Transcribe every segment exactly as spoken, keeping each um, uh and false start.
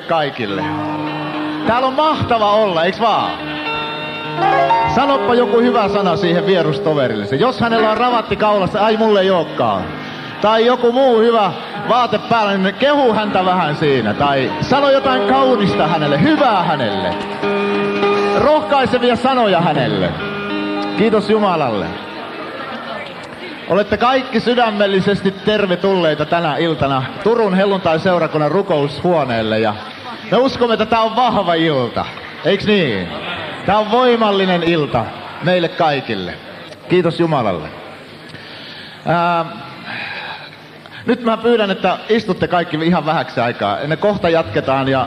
kaikille. Täällä on mahtava olla, eiks vaan? Sanoppa joku hyvä sana siihen vierustoverille. Jos hänellä on ravatti kaulassa, ai mulle ei ookaan. Tai joku muu hyvä vaate päällä, niin kehu häntä vähän siinä. Tai sano jotain kaunista hänelle, hyvää hänelle. Rohkaisevia sanoja hänelle. Kiitos Jumalalle. Olette kaikki sydämellisesti tervetulleita tänä iltana Turun helluntai-seurakunnan rukoushuoneelle. Ja me uskomme, että tää on vahva ilta. Eiks niin? Tää on voimallinen ilta meille kaikille. Kiitos Jumalalle. Ää, nyt mä pyydän, että istutte kaikki ihan vähäksi aikaa. Ennen kohta jatketaan. Ja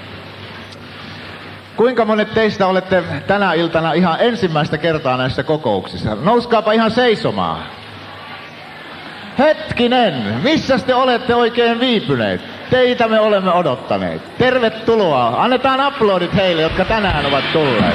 kuinka monet teistä olette tänä iltana ihan ensimmäistä kertaa näissä kokouksissa? Nouskaapa ihan seisomaan. Hetkinen, missä te olette oikein viipyneet? Teitä me olemme odottaneet. Tervetuloa. Annetaan aplodit heille, jotka tänään ovat tulleet.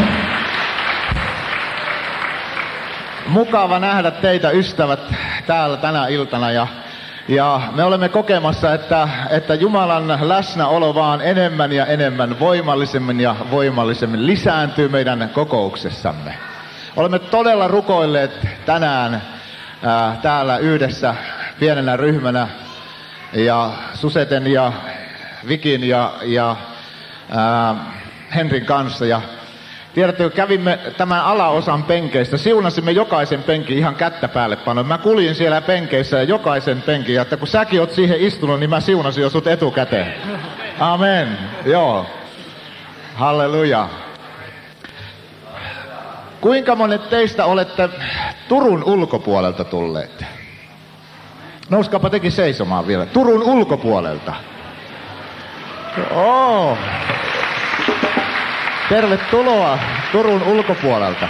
Mukava nähdä teitä ystävät täällä tänä iltana. Ja, ja me olemme kokemassa, että, että Jumalan läsnäolo vaan enemmän ja enemmän voimallisemmin ja voimallisemmin lisääntyy meidän kokouksessamme. Olemme todella rukoilleet tänään ää, täällä yhdessä pienenä ryhmänä. Ja Suseten ja Vikin ja, ja ää, Henrin kanssa. Ja tiedätte, kun kävimme tämän alaosan penkeistä, siunasimme jokaisen penkin ihan kättä päälle panoin. Mä kuljin siellä penkeissä ja jokaisen penkin, ja että kun säkin oot siihen istunut, niin mä siunasin jo sut etukäteen. Amen. Joo. Halleluja. Kuinka monet teistä olette Turun ulkopuolelta tulleet? Nouskaapa tekin seisomaan vielä. Turun ulkopuolelta. Oh. Tervetuloa Turun ulkopuolelta.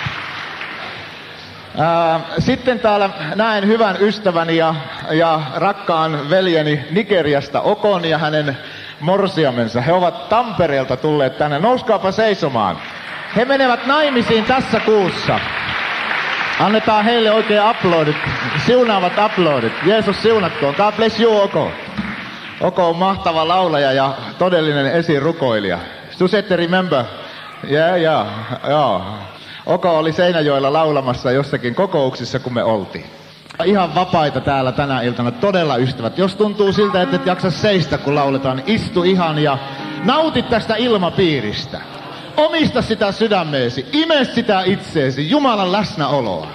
Ää, sitten täällä näen hyvän ystäväni ja, ja rakkaan veljeni Nigeriasta Okon ja hänen morsiamensa. He ovat Tampereelta tulleet tänne. Nouskaapa seisomaan. He menevät naimisiin tässä kuussa. Annetaan heille oikein aplodit, siunaavat aplodit. Jeesus siunatkoon. God bless you, Oko. Oko on mahtava laulaja ja todellinen esirukoilija. Susette remember? Yeah, yeah, joo. Oko oli Seinäjoella laulamassa jossakin kokouksissa, kun me oltiin. Ihan vapaita täällä tänä iltana, todella ystävät. Jos tuntuu siltä, että et jaksa seistä, kun lauletaan, istu ihan ja nauti tästä ilmapiiristä. Omista sitä sydämeesi, ime sitä itseesi, Jumalan läsnäoloa.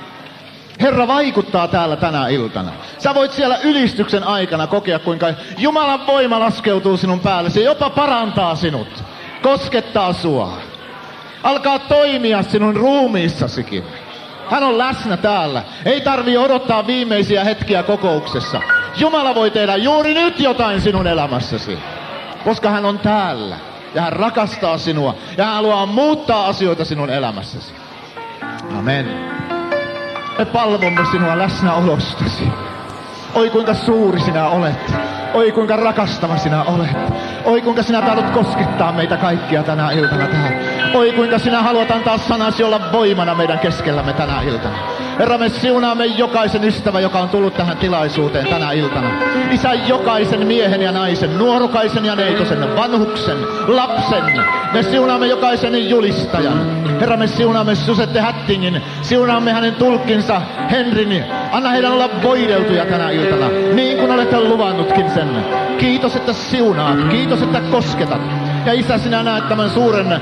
Herra vaikuttaa täällä tänä iltana. Sä voit siellä ylistyksen aikana kokea, kuinka Jumalan voima laskeutuu sinun päällesi, jopa parantaa sinut, koskettaa sua. Alkaa toimia sinun ruumiissasikin. Hän on läsnä täällä. Ei tarvii odottaa viimeisiä hetkiä kokouksessa. Jumala voi tehdä juuri nyt jotain sinun elämässäsi, koska hän on täällä. Ja hän rakastaa sinua. Ja hän haluaa muuttaa asioita sinun elämässäsi. Amen. Me palvomme sinua läsnäolostasi. Oi kuinka suuri sinä olet. Oi kuinka rakastava sinä olet. Oi kuinka sinä tahdot koskettaa meitä kaikkia tänä iltana tähän. Oi kuinka sinä haluat antaa sanasi olla voimana meidän keskellämme tänä iltana. Herra, me siunaamme jokaisen ystävä, joka on tullut tähän tilaisuuteen tänä iltana. Isä, jokaisen miehen ja naisen, nuorukaisen ja neitosen, vanhuksen, lapsen. Me siunaamme jokaisen julistajan. Herra, me siunaamme Susette Hattingin, siunaamme hänen tulkkinsa Henrin. Anna heidän olla voideltuja tänä iltana, niin kuin olette luvannutkin sen. Kiitos, että siunaat. Kiitos, että kosketat. Ja Isä, sinä näet tämän suuren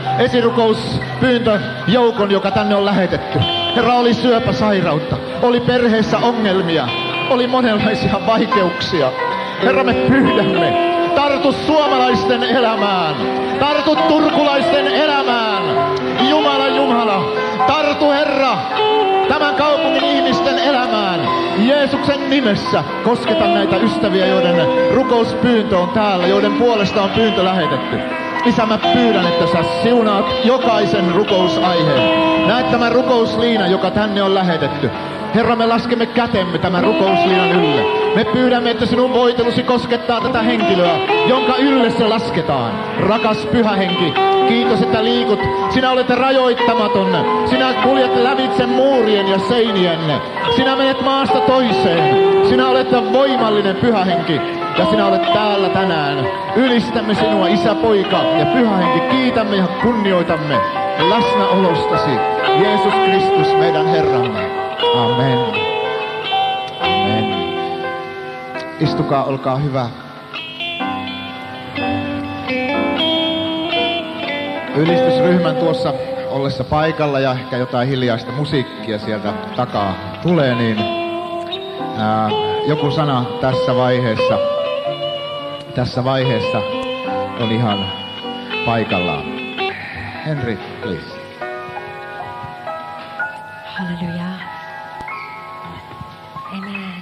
esirukouspyyntöjoukon, joka tänne on lähetetty. Herra, oli syöpäsairautta, oli perheessä ongelmia, oli monenlaisia vaikeuksia. Herra, me pyydämme, tartu suomalaisten elämään, tartu turkulaisten elämään. Jumala, Jumala, tartu Herra tämän kaupungin ihmisten elämään. Jeesuksen nimessä kosketa näitä ystäviä, joiden rukouspyyntö on täällä, joiden puolesta on pyyntö lähetetty. Isä, mä pyydän, että sä siunaat jokaisen rukousaiheen. Näet tämän rukousliinan, joka tänne on lähetetty. Herra, me laskemme kätemme tämän rukousliinan ylle. Me pyydämme, että sinun voitelusi koskettaa tätä henkilöä, jonka ylle se lasketaan. Rakas Pyhä Henki, kiitos, että liikut. Sinä olet rajoittamaton. Sinä kuljet lävitse muurien ja seinien. Sinä menet maasta toiseen. Sinä olet voimallinen Pyhä Henki. ja sinä olet täällä tänään. Ylistämme sinua, Isä, Poika ja Pyhä Henki. Kiitämme ja kunnioitamme läsnäolostasi. Jeesus Kristus, meidän Herramme. Amen. Amen. Istukaa, olkaa hyvä. Ylistysryhmän tuossa ollessa paikalla ja ehkä jotain hiljaista musiikkia sieltä takaa tulee, niin ää, joku sana tässä vaiheessa, tässä vaiheessa on ihan paikallaan. Henri, please. Hallelujah. Amen.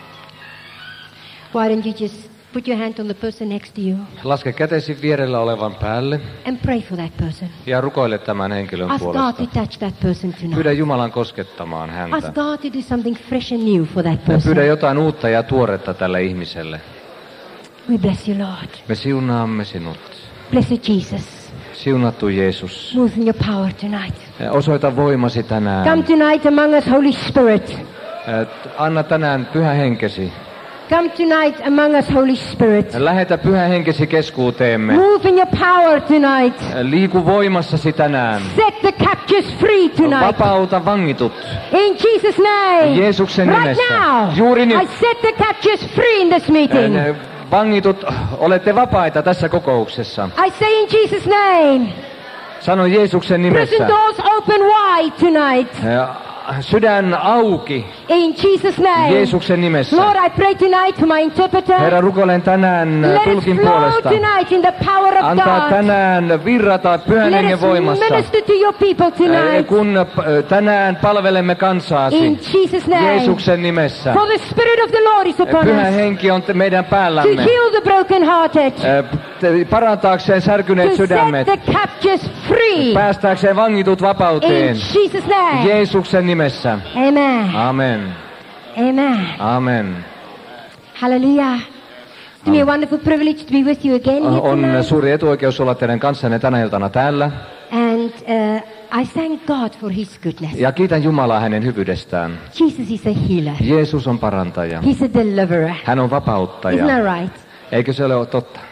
Why don't you just put your hand on the person next to you Laske kätesi vierellä olevan päälle and pray for that person. ja rukoile tämän henkilön Ask God puolesta. to touch that person Pyydä tonight. Jumalan koskettamaan Ask häntä. God to do something fresh and new for that Ja pyydä person. jotain uutta ja tuoretta tälle ihmiselle. We bless you, Lord. Me siunaamme sinut. Blessed Jesus. Siunattu Jeesus. Move in your power tonight. Osoita voimasi tänään. Come tonight among us, Holy Spirit. Anna tänään Pyhä Henkesi. Come tonight among us, Holy Spirit. Lähetä Pyhä Henkesi keskuuteemme. Move in your power tonight. Liiku voimassasi tänään. Set the captives free tonight. Vapauta vangitut. In Jesus' name. Jeesuksen Right nimessä. now. Juuri nyt. I set the captives free in this meeting. Vangitut, olette vapaita tässä kokouksessa. I say in Jesus' name. Sano Jeesuksen nimessä. Prison doors open wide tonight. Sydän auki. In Jesus' name. Jeesuksen nimessä. Lord, I pray tonight for my interpreter. Herra, rukoilen tänään Let it tulkin flow puolesta. tonight in the power of Antaa God. tänään virrata Pyhän Let Hengen us voimassa. minister to your people tonight. Kun tänään palvelemme kansaasi. In Jesus' name. Jeesuksen nimessä. For the Spirit of the Lord is upon Pyhä us. Henki on meidän To päällämme. heal the brokenhearted. Parantaakseen särkyneet To set sydämet. the captives free. Päästääkseen vangitut In vapauteen. Jesus' name. Jeesuksen nimessä. Amen. Amen. Amen. Amen. Hallelujah. It's been a wonderful privilege to be with you again here On tonight. suuri etuoikeus olla teidän kanssanne tänä iltana täällä. And uh, I thank God for His goodness. Ja kiitän Jumalaa hänen hyvyydestään. Jesus is a healer. Jeesus on parantaja. He's a deliverer. Hän on vapauttaja. Isn't that right? Eikö se ole totta?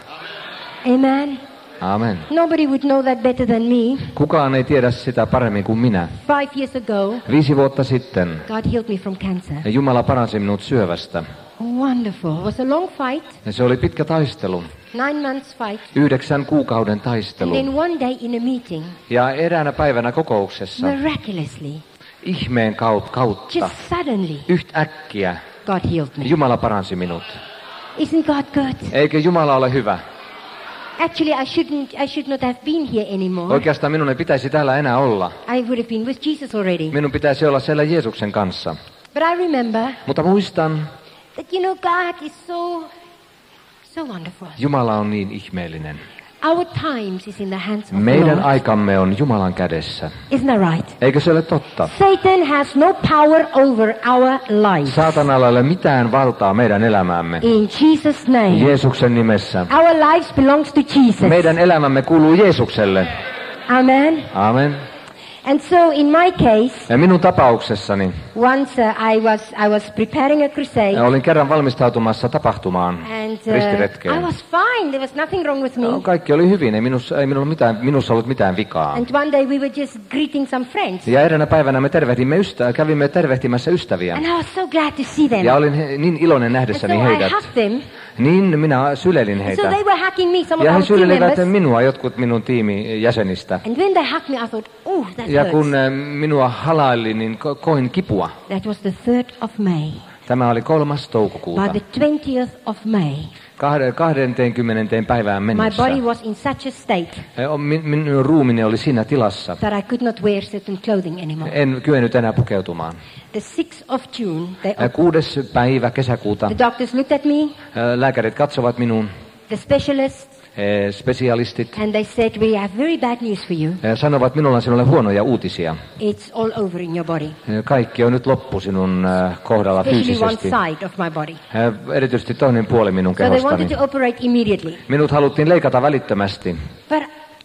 Amen. Amen. Nobody would know that better than me. Kukaan ei tiedä sitä paremmin kuin minä. Five years ago, Viisi vuotta sitten God healed me from cancer. Jumala paransi minut syövästä. Wonderful. It was a long fight, Ja se oli pitkä taistelu. nine months fight. Yhdeksän kuukauden And taistelu. then one day in a meeting, Ja eräänä päivänä kokouksessa, miraculously, ihmeen kaut- kautta, just suddenly, yhtäkkiä God healed me. Jumala paransi minut. Isn't God good? Eikö Jumala ole hyvä? Actually, I shouldn't. I should not have been here anymore. Oikeastaan minun ei pitäisi täällä enää olla. I would have been with Jesus already. Minun pitäisi olla siellä Jeesuksen kanssa. But I remember Mutta muistan, that, you know, God is so, so wonderful. Jumala on niin ihmeellinen. Our times is in the hands of the Meidän Lord. aikamme on Jumalan kädessä. Isn't that right? Eikö se ole totta? Satan has no power over our lives. Saatanalla ei ole mitään valtaa meidän elämäämme. In Jesus' name. Jeesuksen nimessä. Our lives belongs to Jesus. Meidän elämämme kuuluu Jeesukselle. Amen. Amen. And so in my case, Ja minun tapauksessani once uh, I was I was preparing a crusade, olin kerran valmistautumassa tapahtumaan, and uh, ristiretkeen. I was fine. There was nothing wrong with me. No, kaikki oli hyvin, ei minussa, ei minulla, mitään, minussa ollut mitään vikaa. And one day we were just greeting some friends, Ja eräänä päivänä me tervehdimme ystä, kävimme tervehtimässä ystäviä. and I was so glad to see them. Ja olin he, niin iloinen And so nähdessäni I heidät. hugged them. Niin minä syleilin So heitä. they were hugging me, some Ja of he our team sylelivät members. minua, jotkut minun tiimin jäsenistä. And when they hugged me, I thought, oh, that Ja hurts. kun eh, minua halaili, niin ko- koin kipua. That was the third of May. Tämä oli kolmas By toukokuuta. the twentieth of May, Kahde- kahdeskymmenes päivään my mennessä. body was in such a state Eh, o- min- Minun ruumini oli siinä tilassa. that I could not wear certain clothing anymore. En kyennyt enää pukeutumaan. The sixth of June, they Eh, Kuudes päivä kesäkuuta the doctors looked at me, eh, lääkärit katsovat minuun, the specialists, eh, spesialistit, and they said, we have very bad news for you. eh, sanovat minulla on sinulle huonoja uutisia. It's all over in your body, Eh, Kaikki on nyt loppu sinun eh, kohdalla especially one fyysisesti. side of my body. Eh, Erityisesti toinen puoli minun So they kehostani. wanted to operate immediately. Minut haluttiin leikata välittömästi, But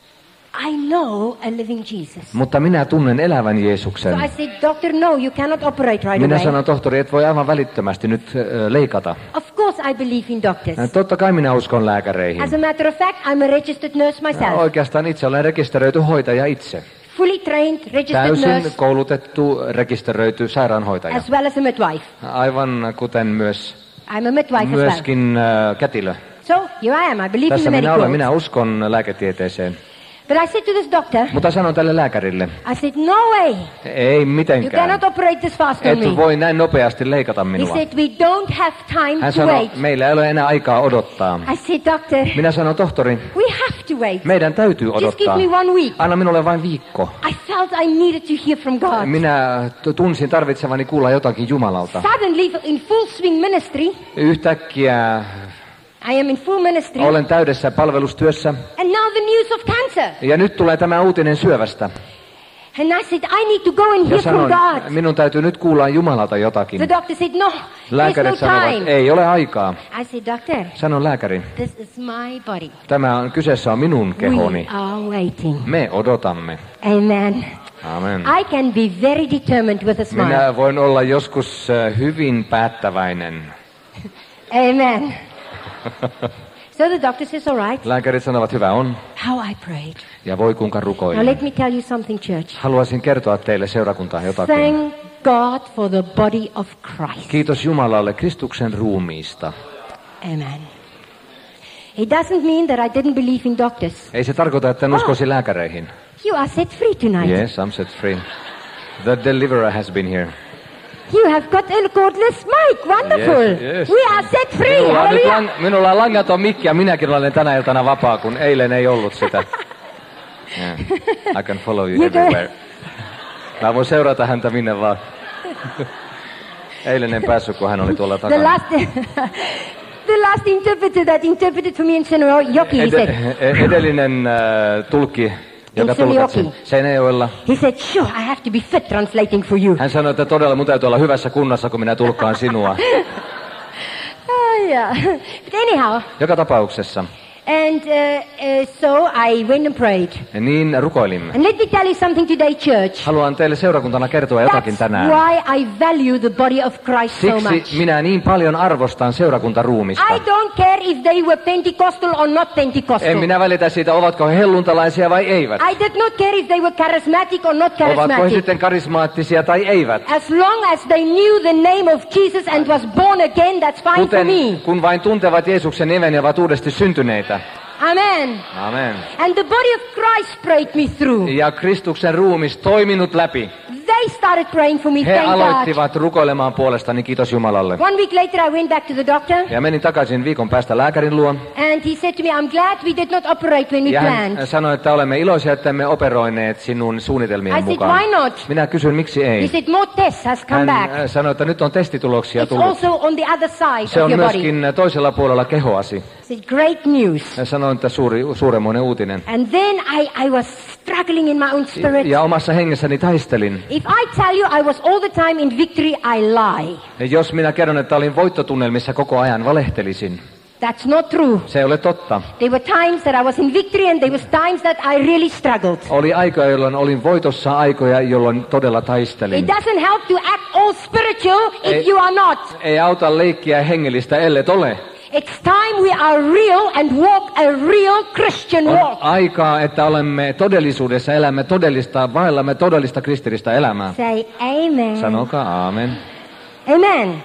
I know a living Jesus. mutta minä tunnen elävän So Jeesuksen. I said, doctor, no, you cannot operate right Minä away. sanon, tohtori, et voi aivan välittömästi nyt ö, leikata. Of course course I believe in doctors. Totta kai minä uskon lääkäreihin. As a matter of fact, I'm a registered nurse myself. Oikeastaan itse olen rekisteröity hoitaja itse. Fully trained, registered Täysin nurse, koulutettu, rekisteröity sairaanhoitaja. as well as a midwife. Aivan kuten myös I'm a midwife as well. myöskin äh, kätilö. So, here I am. I believe in Tässä the minä medical. olen, minä uskon lääketieteeseen. But I said to this doctor, Mutta sanon tälle lääkärille, I said, no way. ei You mitenkään. cannot operate this fast on Et me. voi näin nopeasti leikata He minua. said, we don't have time Hän to sanoi, wait. meillä ei ole enää aikaa odottaa. I said, doctor, Minä sanon, tohtori, we have to wait. meidän täytyy Just give odottaa. me one week. Anna minulle vain viikko. I felt I needed to hear from God. Minä t- tunsin tarvitsevani kuulla jotakin Jumalalta. Suddenly, in full swing ministry, Yhtäkkiä I am in full ministry. olen täydessä palvelustyössä. And now the news of cancer. Ja nyt tulee tämä uutinen syövästä. And I said, I need to go and Ja hear from sanon, God. minun täytyy nyt kuulla Jumalalta jotakin. The doctor said, no, there's Lääkärit no sanovat, time. ei ole aikaa. I said, doctor, Sanon lääkäri, this is my body. tämä on, kyseessä on minun kehoni. We are waiting. Me odotamme. Amen. Amen. I can be very determined with a smile. Minä voin olla joskus äh, hyvin päättäväinen. Amen. So the doctor says, all right. Lääkärit sanovat, hyvä on. How I prayed. Ja voi kuinka Now rukoilin. let me tell you something, church. Haluaisin kertoa teille seurakuntaan jotakin. Thank God for the body of Christ. Kiitos Jumalalle Kristuksen ruumiista. Amen. It doesn't mean that I didn't believe in doctors. Ei se tarkoita, että en uskoisi lääkäreihin. You are set free tonight. Yes, I'm set free. The deliverer has been here. You have got a cordless mic. Wonderful. Yes, yes. We are set free. Minulla on, nyt Hallelujah. lang- minulla on langaton mikki ja minäkin olen tänä iltana vapaa, kun eilen ei ollut sitä. Yeah. I can follow you You do. everywhere. Mä voin seurata häntä minne vaan. Eilen en päässyt, kun hän oli tuolla The takana. last, the last interpreter that interpreted for me in Senojoki, he said, Ed- e- edellinen äh, tulkki, joka Seinäjoki. tulkatsi Seinäjoella. he said, sure, I have to be fit translating for you. Hän sanoi, että todella mun täytyy olla hyvässä kunnossa, kun minä tulkkaan sinua. Oh, yeah. But anyhow, Joka tapauksessa. and uh, uh, so I went and prayed. Niin rukoilimme. And let me tell you something today, church. Haluan teille seurakuntana kertoa jotakin That's tänään. why I value the body of Christ so Siksi much. minä niin paljon arvostan seurakuntaruumista. I don't care if they were Pentecostal or not Pentecostal. En minä välitä siitä, ovatko he helluntalaisia vai eivät. I did not care if they were charismatic or not Ovatko he charismatic. sitten karismaattisia tai eivät. As long as they knew the name of Jesus and was born again, that's fine for Kuten, me. kun vain tuntevat Jeesuksen nimen ja ovat uudesti syntyneitä. Amen. Amen. And the body of Christ prayed me through. Ja Kristuksen ruumis toiminut läpi. They started praying for me, He thank God. aloittivat rukoilemaan puolestani, kiitos Jumalalle. One week later I went back to the doctor Ja menin takaisin viikon päästä lääkärin luo. and he said to me, I'm glad we did not operate when we Ja planned. hän sanoi, että olemme iloisia, että emme operoineet sinun suunnitelmien I said, mukaan. why not? Minä kysyin, miksi He ei. said, more tests has come Hän back. äh, sanoi, että nyt on testituloksia It's tullut. also on the other side Se of on your body. myöskin toisella puolella kehoasi. I said, great news. Hän sanoi, että suuri, suuremmoinen uutinen. And then I, I was struggling in my own spirit. Ja omassa hengessäni taistelin. If I tell you I was all the time in victory, I lie. Ja jos minä kerron, että olin voittotunnelmissa koko ajan, valehtelisin. That's not true. Se ei ole totta. There were times that I was in victory and there was times that I really struggled. Oli aikoja, jolloin olin voitossa, aikoja, jolloin todella taistelin. It doesn't help to act all spiritual if Ei- you are not. Ei auta leikkiä hengellistä, ellet ole. It's time we are real and walk a real Christian On walk. aikaa, että olemme todellisuudessa, elämme todellista, vaellamme todellista kristillistä elämää. Say amen. Sanokaa aamen. Amen.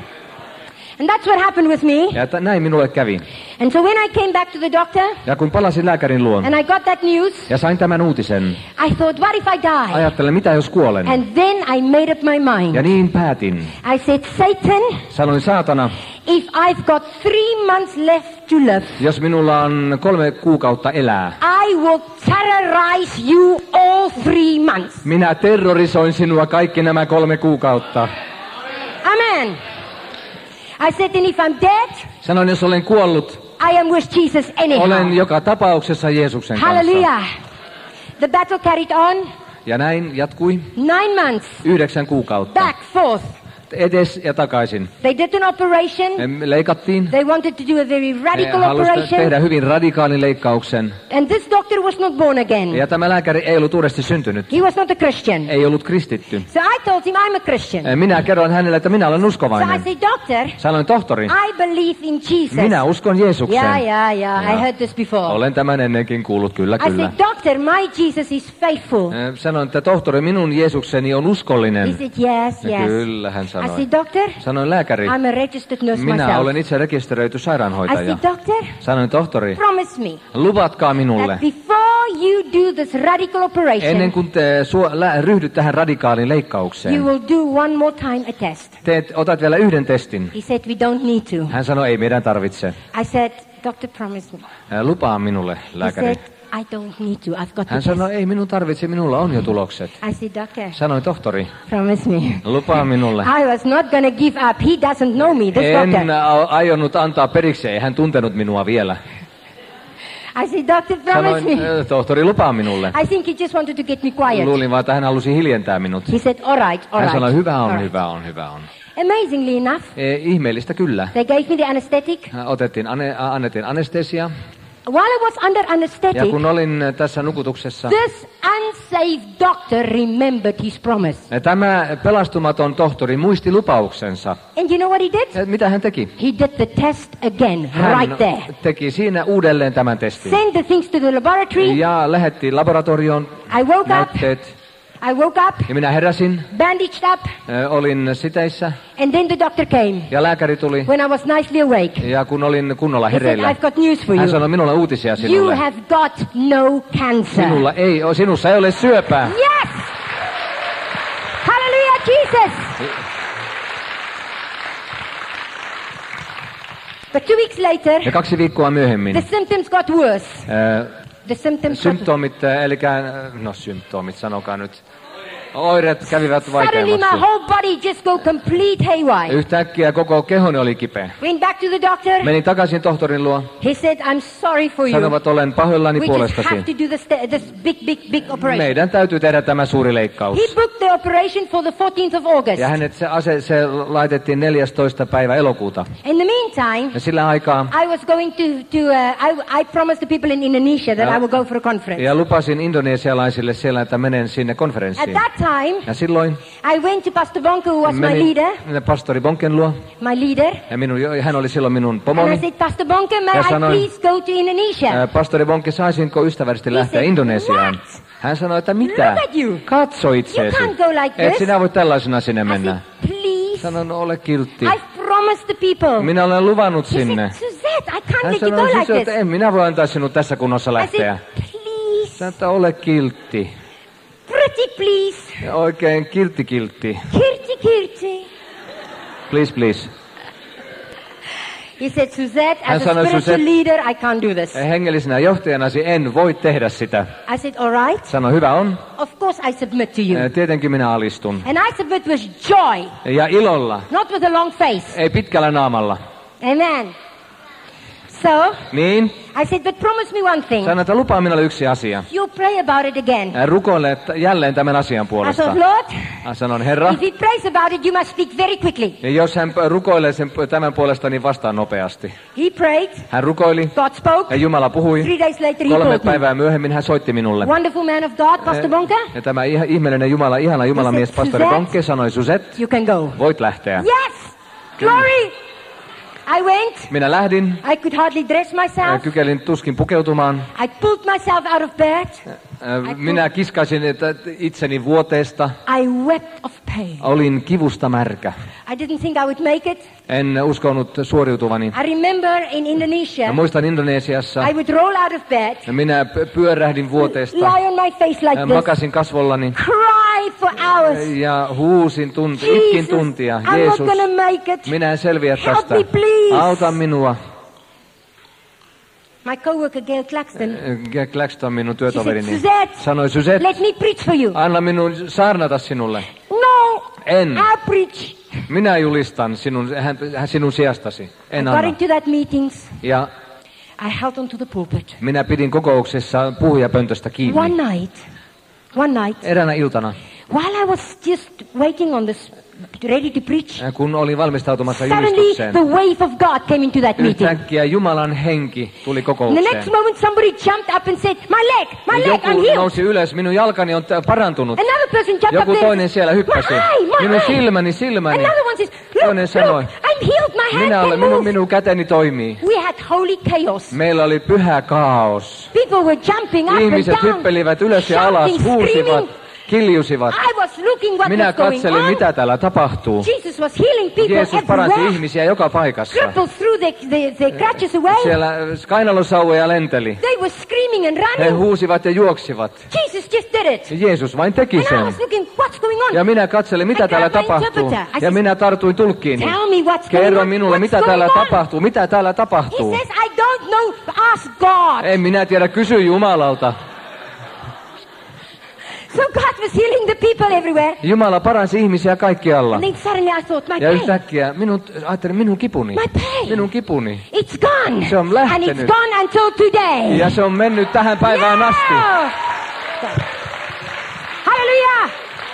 And that's what happened with me. Ja että näin minulle kävi. And so when I came back to the doctor Ja kun palasin lääkärin luon and I got that news, ja sain tämän uutisen, I thought, what if I die? ajattelen, mitä jos kuolen? And then I made up my mind. Ja niin päätin. I said, Satan, Sanoin, saatana, if I've got three months left to live, jos minulla on kolme kuukautta elää, I will terrorize you all three months. minä terrorisoin sinua kaikki nämä kolme kuukautta. Amen. I said, and if I'm dead, Sanoin, jos olen kuollut, I am with Jesus anyhow. olen joka tapauksessa Jeesuksen kanssa. Hallelujah. The battle carried on. Ja näin jatkui Nine months. yhdeksän kuukautta. Back, forth. edes ja takaisin. They did an operation. Leikattiin. They wanted to do a very radical He halusivat operation. tehdä hyvin radikaalin leikkauksen. And this doctor was not born again. Ja tämä lääkäri ei ollut uudesti syntynyt. He was not a Christian. Ei ollut kristitty. So I told him I'm a Christian. Minä kerroin hänelle, että minä olen So I uskovainen. said, doctor, Sanoin, tohtori, I believe in Jesus. minä uskon Jeesukseen. Yeah, yeah, yeah. I Ja. heard this before. Olen tämän ennenkin kuullut, kyllä, I kyllä. said, doctor, my Jesus is faithful. Eh, Sanoin, että tohtori, minun Jeesukseni on He uskollinen. said, yes, Ja yes. Kyllä, hän I sanoi. said, doctor, Sanoin, lääkäri, I'm a registered nurse minä myself. olen itse rekisteröity I sairaanhoitaja. said, doctor, Sanoin, tohtori, promise me luvatkaa minulle, that before you do this radical operation, ennen kuin te suo, lä, ryhdyt tähän radikaaliin you leikkaukseen, will do one more time a test. teet, otat vielä yhden testin. He said, we don't need to. Hän sanoi, ei meidän tarvitse. I said, doctor, promise me. Eh, Lupaa minulle, He lääkäri. said, I don't need to. I've got the Hän test. sanoi, ei minun tarvitse, minulla on jo tulokset. I said, doctor, Sanoin, tohtori, promise me. lupaa minulle. I was not going to give up. He doesn't know me, this En doctor. a- aionnut antaa periksi, ei hän tuntenut minua vielä. I said, doctor, promise Sanoin, me. "Eh, tohtori, lupaa minulle. I think he just wanted to get me quiet. Luulin vaan, että hän halusi hiljentää minut. He said, all right, all Hän right. sanoi, hyvä all on, right." hyvä on, hyvä on. Amazingly enough, E, ihmeellistä kyllä. they gave me the anesthetic. Otettiin, ane, annettiin anestesia. While I was under Ja anesthetic, kun olin tässä nukutuksessa, this unsaved doctor remembered his promise. tämä pelastumaton tohtori muisti lupauksensa. And you know what he did? Ja mitä hän teki? He did the test again, Hän right there. teki siinä uudelleen tämän testin. Send the things to the laboratory. Ja lähetti laboratorioon I woke up. näytteet. I woke up, Ja minä heräsin, bandaged up, ö, olin siteissä and then the doctor came ja lääkäri tuli. when I was nicely awake. Ja kun olin kunnolla He said, hereillä, I've got news for hän you. sanoi minulle uutisia You sinulle. have got no cancer. Sinulla ei, o- sinussa ei ole syöpää. Yes! Hallelujah, Jesus! But two weeks later, Ja kaksi viikkoa myöhemmin the symptoms got worse. ö, The symptoms got symptomit, ö, eli no symptomit, sanokaa nyt. Oireet kävivät Suddenly my vaikeammaksi. whole body just go complete haywire. Yhtäkkiä koko kehoni oli kipeä. Went back to the doctor. Menin takaisin tohtorin luo. He said, I'm sorry for you. Sanovat, olen pahoillani We just have puolestasi. to do this, this big, big, big operation. Meidän täytyy tehdä tämä suuri leikkaus. He booked the operation for the fourteenth of August. Ja hänet se, ase, se laitettiin neljästoista päivä elokuuta. In the meantime, Ja sillä aikaa I was going to, to uh, I, I promised the people in Indonesia that Ja- I will go for a conference. ja lupasin indonesialaisille siellä, että menen sinne At konferenssiin. that time, Ja silloin I went to Pastor Bonko, who was my menin leader, pastori Bonken luo. my leader, Ja minun, hän oli silloin minun and I pomoni. said, Pastor Bonko, may Ja I sanoin- please go to Indonesia? Ää, Pastori Bonke, saisinko ystävällisesti lähteä said, Indonesiaan? "What? Hän sanoi, että mitä? Look at you. Katso itseesi. You can't go like Et this." sinä voi tällaisena sinne I mennä. said, please, Sanon, ole kiltti. I've promised the people. Minä olen luvannut He sinne. said, Suzette, I can't Hän let you go sanoi, like "Sisä, että this. en minä voi antaa sinut tässä kunnossa I lähteä. said, please, Sanoin, että ole kiltti. pretty please, Ja oikein kiltti kiltti. kirti kirti. Please, please. He said, Suzette, Hän as a sanoi, spiritual "Suzette, leader, I can't do this. Hengellisenä johtajanasi en voi tehdä sitä. I said, all right. Sano, hyvä on. Of course I submit to you. Ää, Tietenkin minä alistun. And I submit with joy, Ja ilolla, not with a long face. ei pitkällä naamalla. Amen. So, Niin, I said, but promise me one thing. sano, että lupaa minulle yksi asia. You pray about it again. Ää, Rukoile t- jälleen tämän asian I puolesta. thought, Lord, Ää, Sanon, Herra, if he prays about it, you must speak very quickly. ja jos hän p- rukoilee sen, p- tämän puolesta, niin vastaa nopeasti. He prayed, Hän rukoili, God spoke. ja Jumala puhui. Three days later he Kolme called me. päivää myöhemmin hän soitti minulle. Wonderful man of God, Pastor Bonka, Ja tämä iha- ihmeellinen Jumala, ihana Jumalamies, He said, pastori "Suzette." Bonke, sanoi, Suzette, you can go. voit lähteä. Yes! Glory! I went. Minä lähdin, I could hardly dress ää, myself. kykelin tuskin pukeutumaan. I pulled myself out of bed. Ää, Minä kiskaisin että itseni vuoteesta. I wept of pain. Olin kivusta märkä. I didn't think I would make it. En uskonut suoriutuvani. I remember in Indonesia, Mä muistan Indonesiassa, I would roll out of bed, minä p- pyörähdin vuoteesta, lie on my face like ää, this, makasin kasvollani cry for hours. ja huusin tunti, itkin Jesus, tuntia. I'm not Jeesus, gonna make it. minä en selviä Help tästä. me, please. Auta minua. My coworker Gail Claxton, Ää, Claxton, minun she said, työtoverini, Suzette, sanoi, Suzette, let me preach for you. anna minun saarnata sinulle. No, En. I preach. Minä julistan sinun, hän, hän sinun sijastasi. En I got anna. into that meetings. Ja I held on to the pulpit. minä pidin kokouksessa puhujapöntöstä kiinni. One night, one night, Eräänä iltana, while I was just waiting on this ready to preach, Kun olin valmistautumassa suddenly julistukseen, the wave of God came into that meeting. yhtäkkiä Jumalan henki tuli The next kokoukseen. moment somebody jumped up and said, my leg, my leg, I'm Joku healed. nousi ylös, minun jalkani on t- parantunut. Another person jumped Joku up there. toinen siellä hyppäsi. My eye, my Minun eye. silmäni, silmäni. Another one says, look, Toinen sanoi, look, I'm healed, my hand Minä can olen, move. minun, minun käteni toimii. We had holy chaos. Meillä oli pyhä kaos. People were jumping up Ihmiset and down, hyppelivät ylös ja alas, shouting, huusivat, screaming. kiljusivat. I was looking what Minä was going katselin, on. mitä täällä tapahtuu. Jesus was healing people Jeesus paransi everywhere. ihmisiä joka paikassa. Crippled through the, the, the crutches away. Siellä kainalosauvoja lenteli. They were screaming and He running. huusivat ja juoksivat. Jesus just did it. Ja Jeesus vain teki And I sen. was looking, what's going on? Ja minä katselin, mitä I täällä grabbed my tapahtuu. interpreter. I Ja said, minä tartuin tulkkiini. Tell me what's going Kerro on. minulle, What's mitä going täällä on? tapahtuu. Mitä täällä He tapahtuu? says, I don't know. Ask God. En minä tiedä, kysy Jumalalta. So God was healing the people everywhere. Jumala paransi ihmisiä kaikkialla. And then suddenly I thought, my Ja pain, yhtäkkiä minun, ajattelin, minun kipuni. my pain, Minun kipuni. it's gone. Se on And lähtenyt. it's gone until today. Ja se on mennyt tähän päivään asti. Yeah. Hallelujah.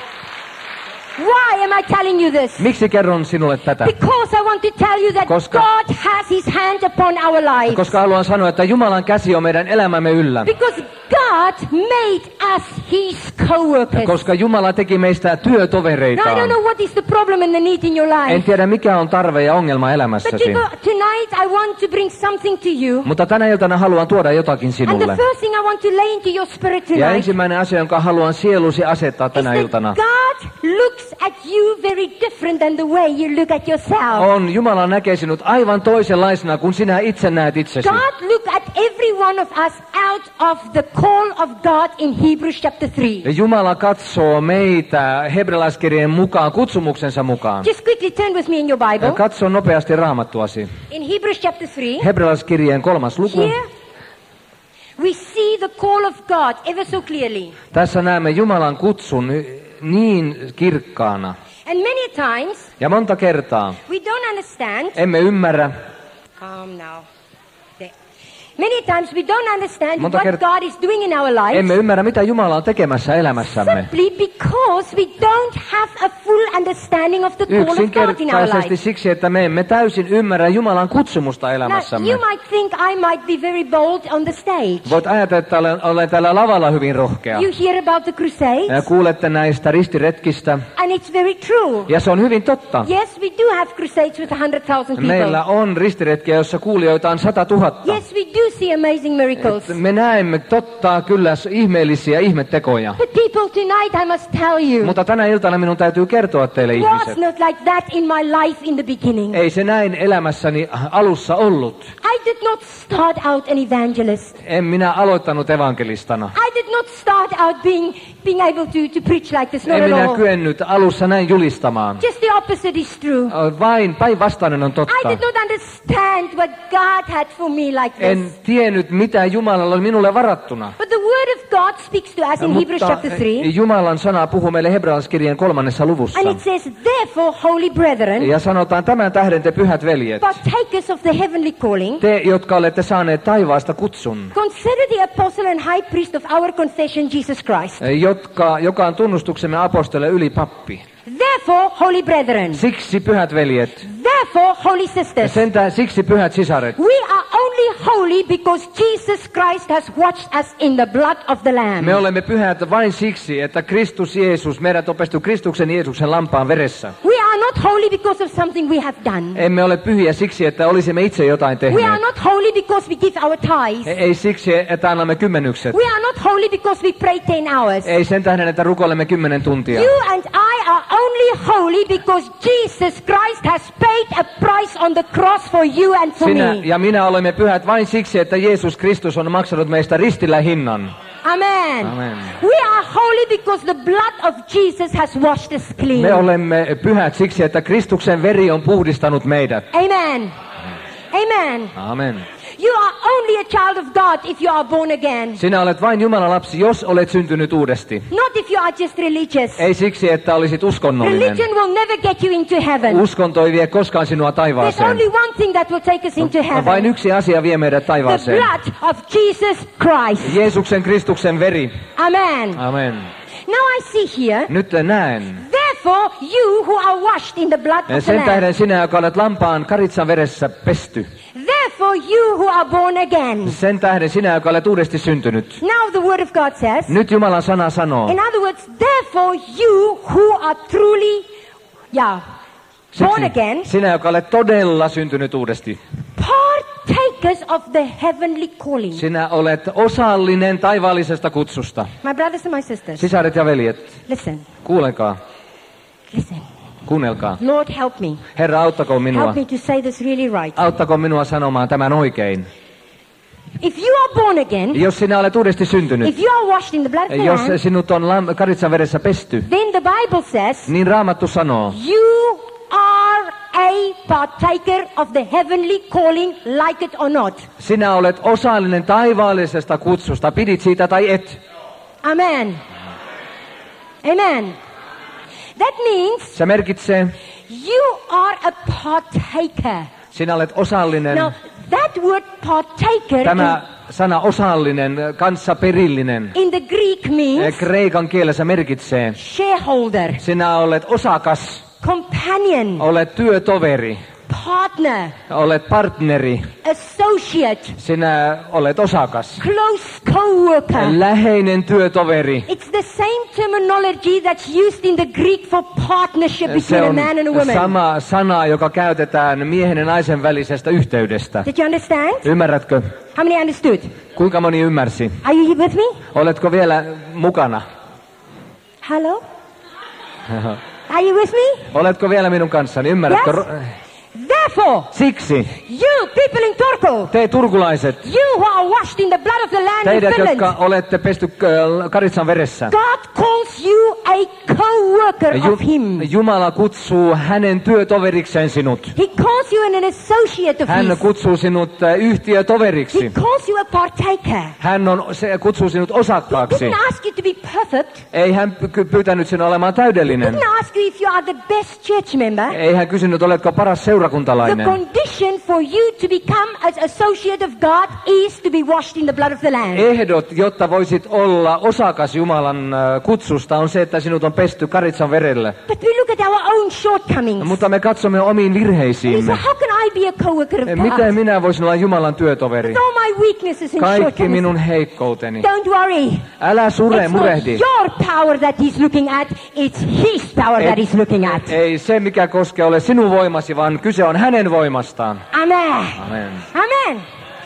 Why am I telling you this? Miksi kerron sinulle tätä? Because I want to tell you that Koska- God has his hand upon our lives. Koska haluan sanoa, että Jumalan käsi on meidän elämämme yllä. Because God made us his co-workers. Koska Jumala teki meistä Now I työtovereitaan. don't know what is the problem and the need in your En life. tiedä, mikä on tarve ja ongelma But elämässäsi. you know, tonight I want to bring something to you. Mutta tänä iltana haluan tuoda jotakin And the sinulle. first thing I want to lay into your spirit Ja tonight ensimmäinen asia, jonka haluan sielusi asettaa is tänä that iltana, God looks at you very different than the way you look at yourself. on Jumala näkee sinut aivan toisenlaisena kuin sinä itse näet itsesi. God looked at every one of us out of the call of God in Hebrews chapter three. Ja Jumala katsoo meitä hebrealaiskirjeen mukaan, kutsumuksensa mukaan. Just quickly turn with me in your Ja Bible. katso nopeasti raamattuasi. In Hebrews chapter three, Hebrealaiskirjeen kolmas luku. here we see the call of God ever so clearly. Tässä näemme Jumalan kutsun niin kirkkaana. And many times Ja monta kertaa we don't understand. emme ymmärrä, Calm now. There. Many times we don't understand Monta what kert- God is doing in our lives. emme ymmärrä mitä Jumala on tekemässä elämässämme. Simply because we don't have a full understanding of the call of God in our Yksinkertaisesti lives. siksi, että me emme täysin ymmärrä Jumalan kutsumusta Now, elämässämme. you might think I might be very bold on the stage. Voit ajatella, että olen, olen täällä lavalla hyvin rohkea. You hear about the Ja crusades, kuulette näistä ristiretkistä, and it's very true. ja se on hyvin totta. Yes, we do have crusades with one hundred thousand Meillä people. on ristiretkiä, joissa kuulijoita on sata tuhatta. Yes, we do see amazing miracles. Me näemme totta kyllä ihmeellisiä ihmettekoja. But people, tonight I must tell you, Mutta tänä iltana minun täytyy kertoa teille it was ihmiset. not like that in my life in the beginning. Ei se näin elämässäni alussa ollut. I did not start out an evangelist. En minä aloittanut evankelistana. I did not start out being being able to, to preach like this. Not En at minä all. kyennyt alussa näin julistamaan. Just the opposite is true. Vain päinvastainen on I totta. did not understand what God had for me like En this. tiennyt, mitä Jumalalla oli minulle varattuna. But the word of God speaks to us in Hebrews Mutta chapter three. Jumalan sana puhuu meille hebrealaiskirjeen kolmannessa luvussa. And it says, therefore, holy brethren, Ja sanotaan tämän tähden te pyhät veljet, partakers of the heavenly calling, te jotka olette saaneet taivaasta kutsun, consider the apostle and high priest of our confession, Jesus Christ. jotka, joka on tunnustuksemme apostole yli pappi. Therefore, holy brethren, Siksi pyhät veljet, therefore, holy sisters, sentään siksi pyhät sisaret, we are only holy because Jesus Christ has washed us in the blood of the Lamb. me olemme pyhät vain siksi, että Kristus Jeesus, meidät on pesty Kristuksen Jeesuksen lampaan veressä. We are not holy because of something we have done. Emme ole pyhiä siksi, että olisimme itse jotain We are tehneet. not holy because we give our tithes. Ei siksi, että annamme kymmenykset. We are not holy because we pray ten hours. Ei sen tähden, että rukoilemme kymmenen tuntia. You and I are only holy because Jesus Christ has paid a price on the cross for you and for Sinä me. ja minä olemme pyhät vain siksi, että Jeesus Kristus on maksanut meistä ristillä hinnan. Amen. Amen. We are holy because the blood of Jesus has washed us clean. Me olemme pyhät siksi, että Kristuksen veri on puhdistanut meidät. Amen. Amen. Amen. You are only a child of God if you are born again. Sinä olet vain Jumalan lapsi, jos olet syntynyt uudesti. Not if you are just religious. Ei siksi, että olisit uskonnollinen. Religion will never get you into heaven. Uskonto ei vie koskaan sinua There's taivaaseen. only one thing that will take us into Vain heaven. yksi asia vie meidät The taivaaseen. blood of Jesus Christ. Jeesuksen Kristuksen veri. Amen. Amen. Now I see here, Nyt näen. therefore Therefore, you who are washed in the blood of the Sen Lamb. tähden sinä, joka olet lampaan karitsan veressä pesty. Therefore, you who are born again. Sen tähden sinä, joka olet uudesti syntynyt. Now the word of God says, Nyt Jumalan sana sanoo. in other words, therefore you who are truly, yeah, born again, Sinä, joka olet todella syntynyt uudesti. partakers of the heavenly calling. Sinä olet osallinen taivaallisesta kutsusta. My brothers and my sisters, Sisaret ja veljet, listen, kuulekaa, listen. kuunnelkaa. Lord, help me. Herra, auttakoon minua. Help me to say this really right. Auttakoon minua sanomaan tämän oikein. If you are born again, Jos sinä olet uudesti syntynyt, if you are washed in the blood of the jos Lamb, sinut on lam- karitsan veressä pesty, then the Bible says, niin Raamattu sanoo, you are a partaker of the heavenly calling, like it or not. sinä olet osallinen taivaallisesta kutsusta, pidit siitä tai et. Amen. Amen. That means Se merkitsee, you are a partaker. sinä olet osallinen. Now, that word partaker Tämä sana osallinen, kanssaperillinen, in, in the Greek means kreikan kielessä merkitsee, shareholder, sinä olet osakas, companion, olet työtoveri, partner, olet partneri, associate, sinä olet osakas, close co-worker. läheinen työtoveri. It's the same terminology that's used in the Greek for partnership Se between a on man and a woman. sama sana, joka käytetään miehen ja naisen välisestä yhteydestä. Did you understand? Ymmärrätkö? How many understood? Kuinka moni ymmärsi? Are you here with me? Oletko vielä mukana? Hello? Are you with me? Oletko vielä minun kanssani? Ymmärrätkö? Yes. Therefore, Siksi you people in Turku, te turkulaiset, you who are washed in the blood of the Lamb in teidät, Finland, jotka olette pesty äh, karitsan veressä, God calls you a co-worker Ju- of Him. Jumala kutsuu hänen työtoverikseen sinut. He calls you an associate of Hän His. kutsuu sinut äh, He yhtiötoveriksi. calls you a partaker. Hän on, se kutsuu sinut He osakkaaksi. didn't ask you to be perfect. Ei hän py- pyytänyt sinua olemaan täydellinen. Didn't ask you if you are the best church member. Ei hän kysynyt, oletko paras The seurakuntalainen. condition for you to become an associate of God is to be washed in the blood of the Lamb. Ehdot, jotta voisit olla osakas Jumalan äh, kutsusta, on se, että sinut on pesty karitsan verelle. But we look at our own shortcomings. Mutta me katsomme omiin We say, virheisiimme. how can I be a co-worker of Miten God? minä voisin olla Jumalan työtoveri? With all my weaknesses and Kaikki shortcomings. minun heikkouteni. Don't worry. Älä sure, It's murehdi. not your power that He's looking at. It's His power that He's looking at. Ei se, mikä koskee ole sinun voimasi, vaan kyse on hänen voimastaan. Amen. Amen. Amen.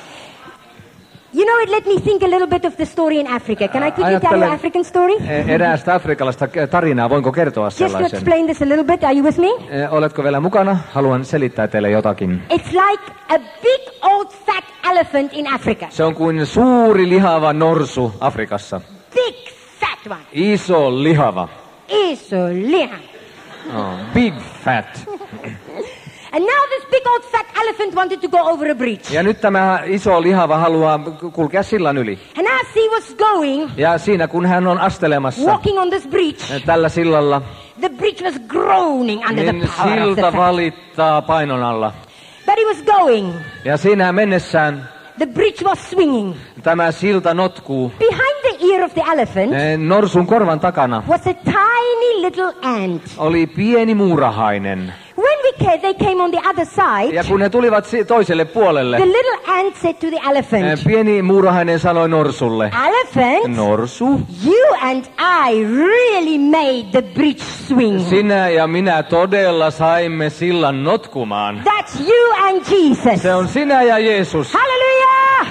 You know, it let me think a little bit of the story in Africa. Can I quickly tell you an Ajattelen African story? e- eräästä afrikkalaista tarinaa. Voinko kertoa Just to sellaisen? explain this a little bit. Are you with me? E, Oletko vielä mukana? Haluan selittää teille jotakin. It's like a big old fat elephant in Africa. Se on kuin suuri lihava norsu Afrikassa. Big fat one. Iso lihava. Iso liha. Oh, big fat. And now this big old fat elephant wanted to go over a bridge. Ja nyt tämä iso lihava haluaa kulkea sillan yli. And as he was going, Ja siinä kun hän on astelemassa walking on this bridge, tällä sillalla, the bridge was groaning under the niin power of the silta fat. valittaa painon alla. But he was going. Ja siinä mennessään The bridge was swinging. tämä silta notkuu. Behind the ear of the elephant Eh, Norsun korvan takana was a tiny little ant. oli pieni muurahainen. When we came, they came on the other side. Ja kun he tulivat si- toiselle puolelle, The little ant said to the eh, elephant, pieni muurahainen sanoi norsulle, "Elephant, Norsu, you and I really made the bridge swing. sinä ja minä todella saimme sillan notkumaan. That's you and Jesus. Se on sinä ja Jeesus. Hallelujah!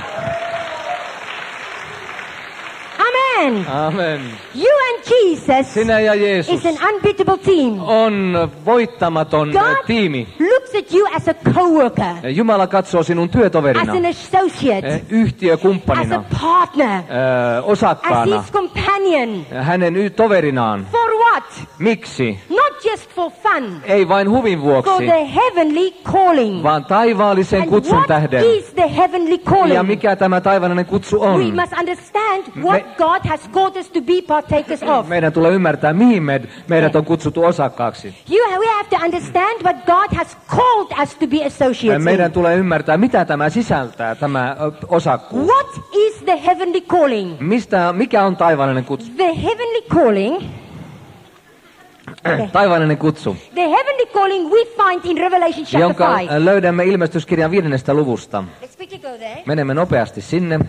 Amen. Amen. You and Jesus Sinä ja Jeesus is an unbeatable team. on voittamaton eh, God tiimi. looks at you as a co-worker, Jumala katsoo sinun as työtoverina, an associate, eh, as yhtiökumppanina, a partner, eh, as osakkaana, his companion. hänen y- toverinaan. For what? Miksi? Not just for fun, Ei vain huvin for vuoksi, the heavenly calling. vaan taivaallisen And kutsun what tähden. is the heavenly Ja calling? mikä tämä taivaallinen kutsu We on? must understand what Me- God has called us to be partakers of. Meidän tulee ymmärtää, mihin me, meidät on kutsuttu osakkaaksi. You, we have to understand what God has called us to be associates Meidän in. tulee ymmärtää, mitä tämä sisältää, tämä ö, osakkuus. What is the heavenly calling? Mistä, mikä on taivaallinen kutsu? The heavenly calling Taivaallinen kutsu, The heavenly calling we find in Revelation chapter jonka five. löydämme ilmestyskirjan viidennestä luvusta. Let's quickly go there. Menemme nopeasti sinne.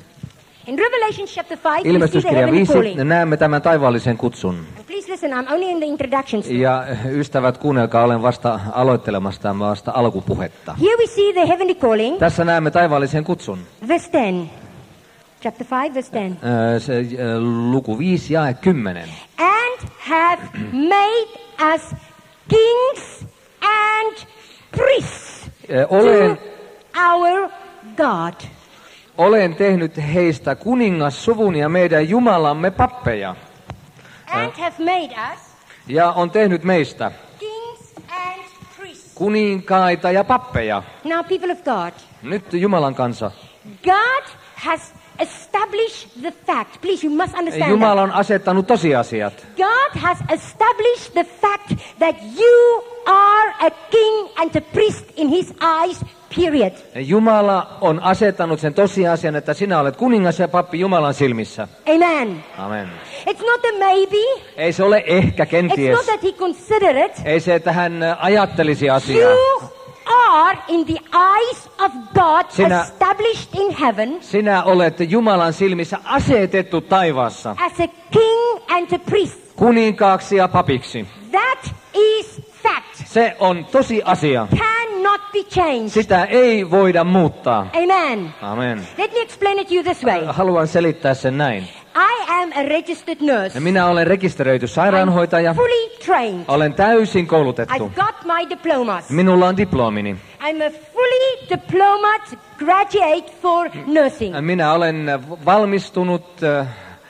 In Revelation chapter five, we see the Ilmestyskirja heavenly viisi, calling. näemme tämän taivaallisen kutsun. And please listen, I'm only in the introduction still. Ja ystävät, kuunnelkaa, olen vasta aloittelemassa vasta alkupuhetta. Here we see the heavenly calling, Tässä näemme taivaallisen kutsun. verse ten. Chapter five, verse ten. Ö, Se, ö, luku viisi ja kymmenen. And have made us kings and priests Ö, Olen, to our God. olen tehnyt heistä kuningassuvun ja meidän Jumalamme pappeja. And have made us Ja on tehnyt meistä kings and priests. kuninkaita ja pappeja. Now, people of God, Nyt Jumalan kansa. God has established the fact. Please, you must understand Jumala that. on asettanut tosiasiat. God has established the fact that you are a king and a priest in his eyes, period. Jumala on asettanut sen tosiasian, että sinä olet kuningas ja pappi Jumalan silmissä. Amen. Amen. It's not a maybe. Ei se ole ehkä It's kenties. not that he considered it. Ei se, että hän ajattelisi asiaa. You are in the eyes of God Sinä- established in heaven Sinä olet Jumalan silmissä asetettu taivaassa as a king and a priest. kuninkaaksi ja papiksi. That is fact. Se on tosiasia. Cannot be changed. Sitä ei voida muuttaa. Amen. Amen. Let me explain it to you this way. Haluan selittää sen näin. I am a registered nurse. Minä olen rekisteröity I'm sairaanhoitaja. fully trained. Olen täysin koulutettu. I've got my diplomas. Minulla on diplomini. I'm a fully diplomat graduate for nursing. Minä olen valmistunut äh,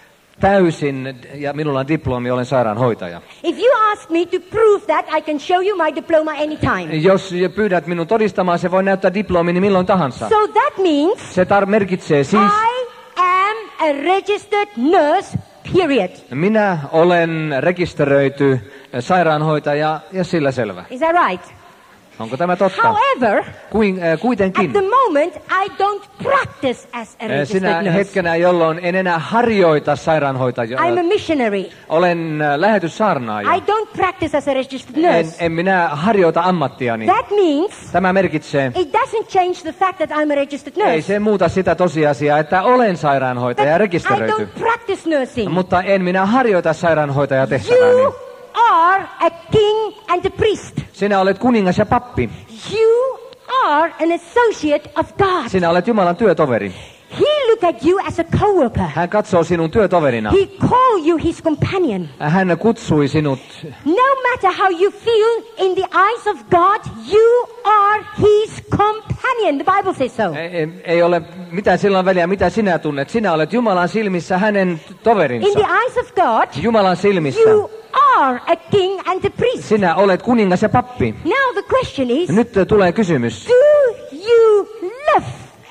täysin ja minulla on diplomi, olen sairaanhoitaja. If you ask me to prove that, I can show you my diploma anytime. Jos pyydät minun todistamaan, se voi näyttää diplomini milloin tahansa. So that means Se tar- merkitsee siis, I am a registered nurse, period. minä olen rekisteröity sairaanhoitaja ja sillä selvä. Is that right? Onko tämä totta? However, Kuin, äh, at kuitenkin the moment, I don't practice as a äh, registered sinä nurse. hetkenä, jolloin en enää harjoita sairaanhoitajaa. I'm a missionary. Olen äh, lähetyssaarnaaja. I don't practice as a registered En, nurse. en minä harjoita ammattiani. That means Tämä merkitsee, it doesn't change the fact that I'm a registered ei nurse. se muuta sitä tosiasiaa, että olen sairaanhoitaja ja But I rekisteröity. don't practice nursing. Mutta en minä harjoita sairaanhoitajatehtävääni. You are a king and a priest. Sinä olet kuningas ja pappi. You are an associate of God. Sinä olet Jumalan työtoveri. He look at you as a co-worker. Hän katsoo sinun työtoverina. He call you his companion. Hän kutsui sinut. No matter how you feel in the eyes of God, you are his companion. The Bible says so. Ei, ei, ei ole mitään sillä väliä, mitä sinä tunnet. Sinä olet Jumalan silmissä hänen toverinsa. In the eyes of God, Jumalan silmissä. you are a king and a priest. Sinä olet kuningas ja pappi. Now the question is, Nyt tulee kysymys. do you live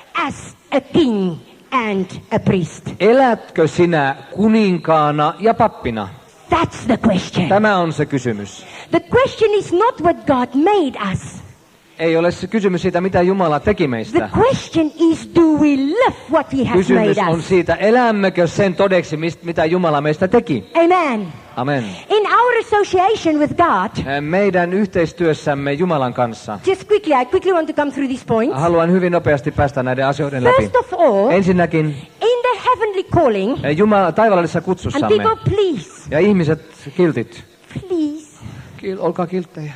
as a king and a priest? Elätkö sinä kuninkaana ja pappina? That's the question. Tämä on se kysymys. The question is not what God made us. Ei ole se kysymys siitä, mitä Jumala teki The meistä. question is, do we live what he has Kysymys made on us? siitä, elämmekö sen todeksi, mist- mitä Jumala meistä teki. Amen. Amen. In our association with God, Meidän yhteistyössämme Jumalan kanssa. just quickly, I quickly want to come through these points. Haluan hyvin nopeasti päästä näiden asioiden läpi. First of all, Ensinnäkin in the heavenly calling, Jumala taivaallisessa and kutsussamme. people, please, Ja ihmiset, kiltit. please, Kil, olkaa kilttejä.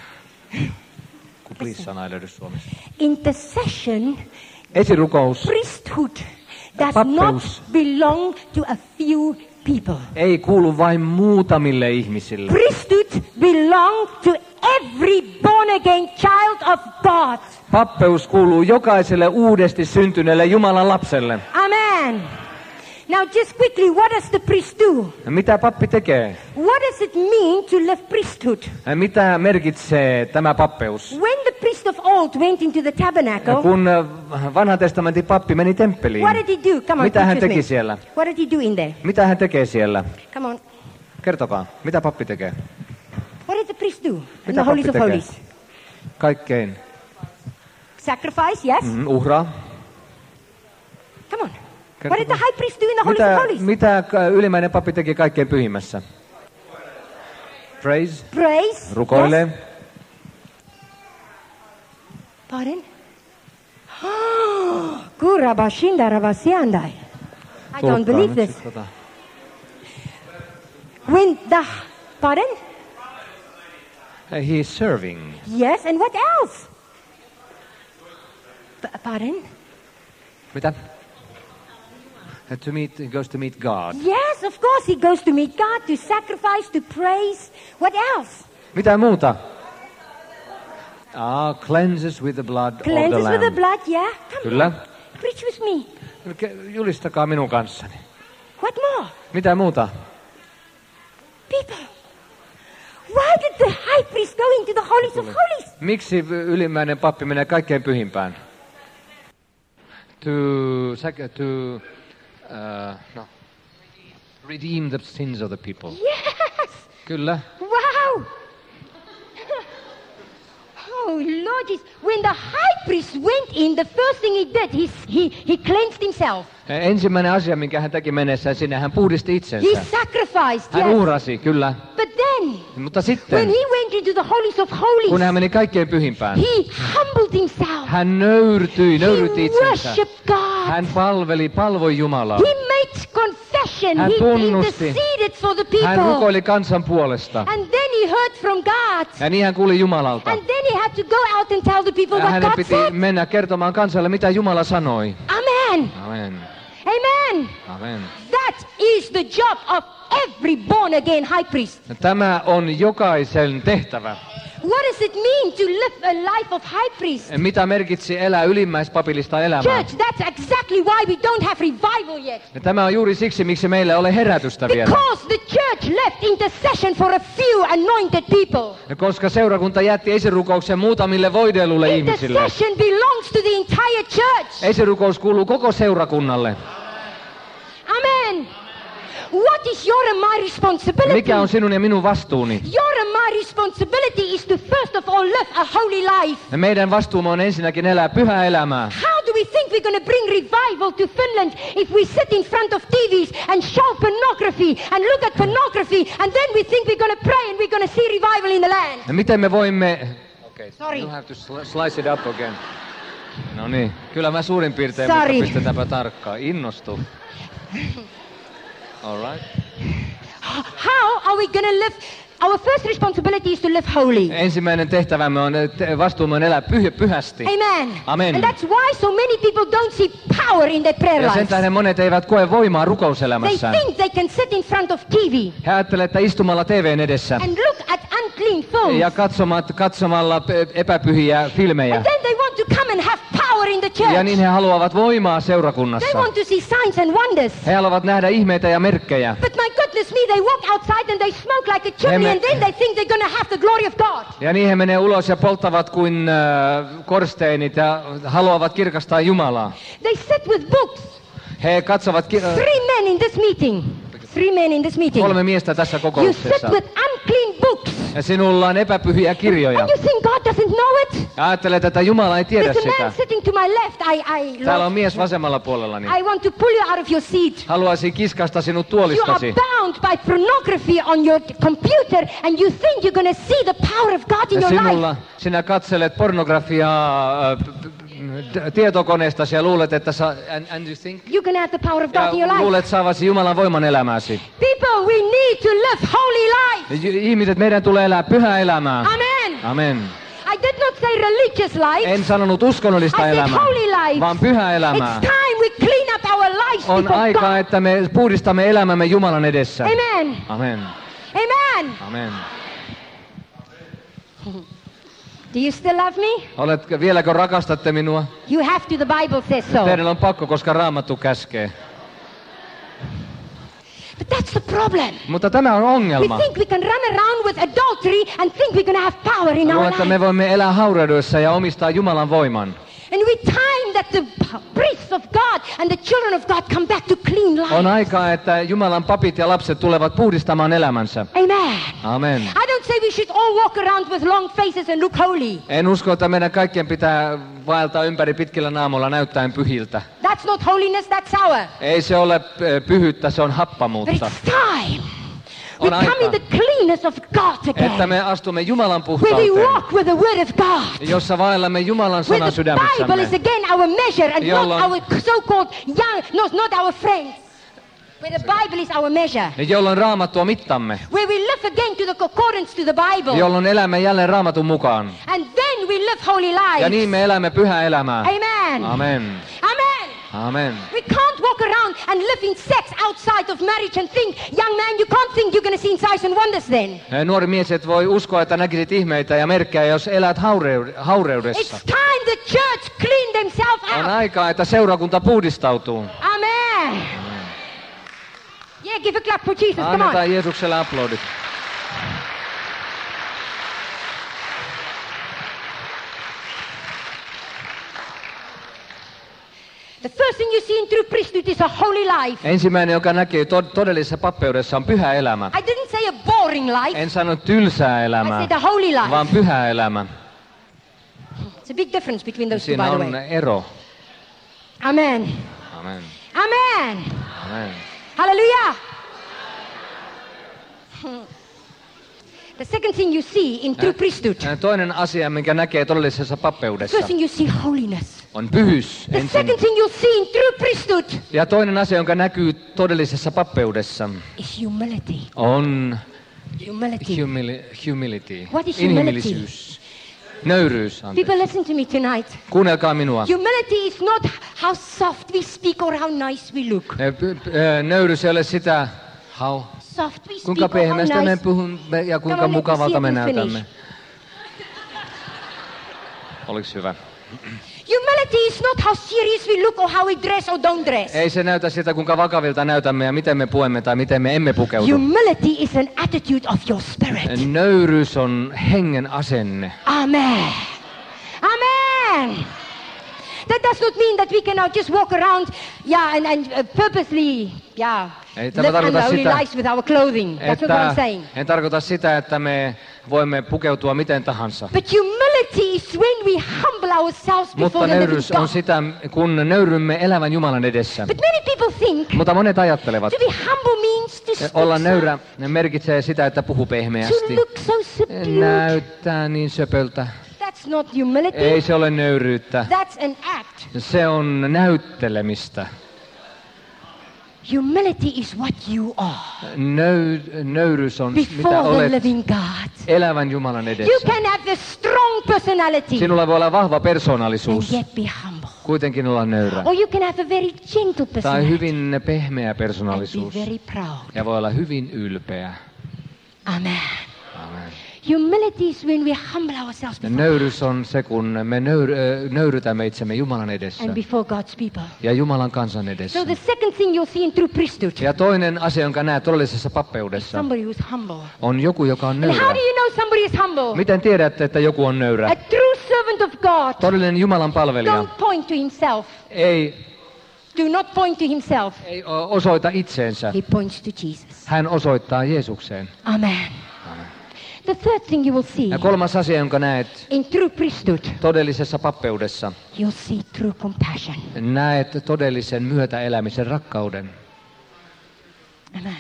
Kun please-sana ei löydy Suomessa. intercession, Esirukous priesthood does Pappeus. not belong to a few people. ei kuulu vain muutamille ihmisille. Priesthood belongs to every born again child of God. Pappeus kuuluu jokaiselle uudesti syntyneelle Jumalan lapselle. Amen. Now just quickly, what does the priest do? Mitä pappi tekee? What does it mean to live priesthood? Mitä merkitsee tämä pappeus? When the priest of old went into the tabernacle, Kun vanhan testamentin pappi meni temppeliin, what did he do? Come on, mitä hän teach us teki me. siellä? What did he do in there? Mitä hän tekee siellä? Come on. Kertokaa, mitä pappi tekee? What did the priest do in Mitä the holies of pappi tekee? holies? Kaikkein. Sacrifice, yes. Mm, uhraa. Come on. Kertokaa. What did the high priest do in the holies of Mitä, holies? mitä ylimmäinen pappi teki kaikkein pyhimmässä? Praise. Praise. Rukoilee. Yes. Pardon? Kurabashinda rabasiandai. I don't Tulkkaa believe nyt this. sit tota. When the... Pardon? Hey, he is serving. Yes, and what else? P- pardon? Mitä? To meet, he goes to meet God. Yes, of course he goes to meet God, to sacrifice, to praise. What else? Mitä muuta? Ah, cleanses with the blood of the Cleanses lamb. with the blood, yeah? Come Kyllä. on. Preach with me. Julistakaa minun kanssani. What more? Mitä muuta? People. Why did the high priest go into the holies of holies? Miksi ylimmäinen pappi menee kaikkein pyhimpään? To, to uh, no, redeem the sins of the people. Yes. Kyllä. Wow. Oh, Lord Jesus. When the high priest went in, the first thing he did, he, he, he cleansed himself. Ensimmäinen asia, minkä hän teki mennessään sinne, hän puhdisti He itsensä. sacrificed, Hän yes. uhrasi, kyllä. But then, Mutta when sitten, he went into the holies of kun holies, hän meni kaikkein pyhimpään, he humbled himself. hän nöyrtyi, nöyrytti He itsensä. worshipped God. Hän palveli, palvoi Jumalaa. He made confession. Hän He tunnusti. interceded for the Hän people. rukoili kansan puolesta. And then he heard from God. Ja niin hän kuuli Jumalalta. And then he had to go out and tell the people Ja what hänen God piti said. mennä kertomaan kansalle, mitä Jumala sanoi. Amen. Amen. Amen. Amen. That is the job of every born again high priest. Tämä on jokaisen tehtävä. What does it mean to live a life of high priest? Mitä merkitsi elää ylimmäispapillista elämää? Church, that's exactly why we don't have revival yet. Ja tämä on juuri siksi, miksi meillä ei ole herätystä vielä. Because the church left intercession for a few anointed people. Ja koska seurakunta jätti esirukouksen muutamille voidelluille ihmisille. Intercession belongs to the entire church. Esirukous kuuluu koko seurakunnalle. Amen. What is your and my responsibility? Mikä on sinun ja minun vastuuni? Your and my responsibility is to first of all live a holy life. Ja meidän vastuumme on ensinnäkin elää pyhää elämää. How do we think we're going to bring revival to Finland if we sit in front of T Vs and show pornography and look at pornography and then we think we're going to pray and we're going to see revival in the land? Ja miten me voimme... Okay, Sorry. you have to sli- slice it up again. No niin, kyllä mä suurin piirtein, Sorry. mutta pistetäänpä tarkkaan. Innostu. All right. How are we going to live? Our first responsibility is to live holy. Ensimmäinen tehtävämme on, te- vastuumme on elää pyh- pyhästi. Amen. Amen. And that's why so many people don't see power in their prayer Ja sen lives. tähden monet eivät koe voimaa They rukouselämässään. think they can sit in front of T V He ajattelevat, että istumalla T V:n edessä and look at unclean films. ja katsomat, katsomalla p- epäpyhiä filmejä. And then they want to come and have power in the church. Ja niin he haluavat voimaa They seurakunnassa. want to see signs and wonders. He haluavat nähdä ihmeitä ja merkkejä. But my goodness me, they walk outside and they smoke like a chimney Emme- and then they think they're going to have the glory of God. Ja niin he menee ulos ja polttavat kuin äh, korsteenit ja haluavat kirkastaa Jumalaa. They sit with books. He katsovat ki- äh, Three men in this meeting. Three men in this meeting. kolme miestä tässä You sit kokouksessa. with unclean books. Ja sinulla on epäpyhiä kirjoja. And you think God doesn't know it? Ja ajattelet, että Jumala ei tiedä There's a man sitä. sitting to my left. I, I, Täällä on Lord, mies vasemmalla puolellani. I want to pull you out of your seat. Haluaisin kiskasta sinut You are tuolistasi. bound by pornography on your computer and you think you're going to see the power of God in Ja your life. sinulla, sinä katselet pornografiaa äh, p- p- tietokoneestasi ja luulet, että sä, and, and you think, You're going to have the power of God in ja your life. luulet saavasi Jumalan voiman elämääsi. People, we need to live holy life. Ja j- Ihmiset, meidän tulee elää pyhää elämää. Amen. Amen. I did not say religious life. En sanonut uskonnollista I said elämää, holy life. vaan pyhää elämää. It's time we clean up our lives On before aika, God. että me puhdistamme elämämme Jumalan edessä. Amen. Amen. Amen. Amen. Do you still love me? Oletko, vieläkö rakastatte minua? You have to, the Bible says so. Teidän on pakko, koska Raamattu käskee. But that's the problem. Mutta tämä on We ongelma. think we can run around with adultery and think we're going to have power in our Luulen, että me life. voimme elää haureuduissa ja omistaa Jumalan voiman. And we time that the priests of God and the children of God come back to clean life. On aikaa, että Jumalan papit ja lapset tulevat puhdistamaan elämänsä. Amen. Amen. I don't say we should all walk around with long faces and look holy. En usko, että meidän kaikkien pitää vaeltaa ympäri pitkillä naamoilla näyttäen pyhiltä. That's not holiness, that's sour. Ei se ole eh, pyhyyttä, se on But happamuutta. it's time On we come aika. in the cleanness of God Että again. me astumme Jumalan Where we puhtauteen, walk with the word of God. jossa vaellamme Jumalan Where sanan the Bible is sydämessämme. again our measure and not Jolloin- our so-called young, no, not our friends. Where the Bible is our measure. Ja jolloin Raamattu on mittamme, Where we live again to the accordance to the Bible. jolloin elämme jälleen Raamatun mukaan. And then we live holy lives. Ja niin me elämme pyhää elämää. Amen. Amen. Amen. Amen. We can't walk around and live in sex outside of marriage and think, young man, you can't think you're going to see signs and wonders then. Nuori mies, et voi uskoa, että näkisit ihmeitä ja merkkejä, jos elät haureu- haureudessa. It's time the church clean themselves On out. aikaa, että seurakunta puhdistautuu. Amen. Yeah, give a clap for Jesus. Come on. Annetaan Jeesukselle aplodit. The first thing you see in true priesthood is a holy life. Ensimmäinen, joka näkee tod- todellisessa pappeudessa, on pyhä elämä. I didn't say a boring life. En sano tylsää I elämää, said a holy life. vaan pyhä elämä. It's a big difference between those two, Siinä by the on way. ero. Amen. Amen. Amen. Amen. Hallelujah. The second thing you see in true priesthood. Toinen asia, minkä näkee todellisessa pappeudessa, First thing you see holiness. on pyhyys. The Ensin. second thing you see in true priesthood Ja toinen asia, jonka näkyy todellisessa pappeudessa, is humility. on Humility. humili- humility. What is Inhimillisyys. Nöyryys. anteeksi. People, listen to me tonight. Kuunnelkaa minua. Humility is not how soft we speak or how nice we look. Ne py- py- ö, Nöyryys ei ole sitä, how, Soft we speak kuinka or how pehmeästä me nice. puhumme ja kuinka Come on, let me mukavalta see me if you näytämme. finish. Oliks hyvä? Humility is not how serious we look or how we dress or don't dress. Ei se näytä sitä, kuinka vakavilta näytämme ja miten me puemme tai miten me emme pukeudu. Humility is an attitude of your spirit. Nöyryys on hengen asenne. Amen. Amen. That does not mean that we can now just walk around, yeah, and, and uh, purposely, yeah, Ei tämä live tarkoita unholy sitä, lives with our clothing. That's not what I'm Että, saying. en tarkoita sitä, että me voimme pukeutua miten tahansa. But humility is when we humble ourselves Mutta before the living nöyryys on God. sitä, kun nöyrymme elävän Jumalan edessä. But many people think Mutta monet ajattelevat, to be humble means to speak olla soft, nöyrä merkitsee sitä, että puhuu to pehmeästi. look so subdued. Näyttää niin söpöltä. That's not humility. Ei se ole nöyryyttä. That's an act. Se on näyttelemistä. Humility is what you are Nöy, nöyryys on mitä before the olet living God. elävän Jumalan You edessä. can have the strong personality Sinulla voi olla vahva and persoonallisuus, yet be humble. kuitenkin olla nöyrä. Or you can have a very gentle Tai personality hyvin pehmeä and persoonallisuus be very proud. ja voi olla hyvin ylpeä. Amen. Amen. Humility is when we humble ourselves Ja before, nöyryys on se, kun me nöyr, ö, nöyrytämme itsemme Jumalan edessä and before God's people. ja Jumalan kansan edessä. So the second thing you'll see in true priesthood, Ja toinen asia, jonka näet todellisessa pappeudessa, somebody who's humble. on joku, joka on And how nöyrä. do you know somebody is humble? Miten tiedätte, että joku on nöyrä? A true servant of God Todellinen Jumalan palvelija don't point to himself. ei, Do not point to himself. ei o- osoita itseensä. He points to Jesus. Hän osoittaa Jeesukseen. Amen. The third thing you will see Ja kolmas asia, jonka näet in true priesthood, todellisessa pappeudessa, you'll see true compassion. näet todellisen myötäelämisen rakkauden. Amen.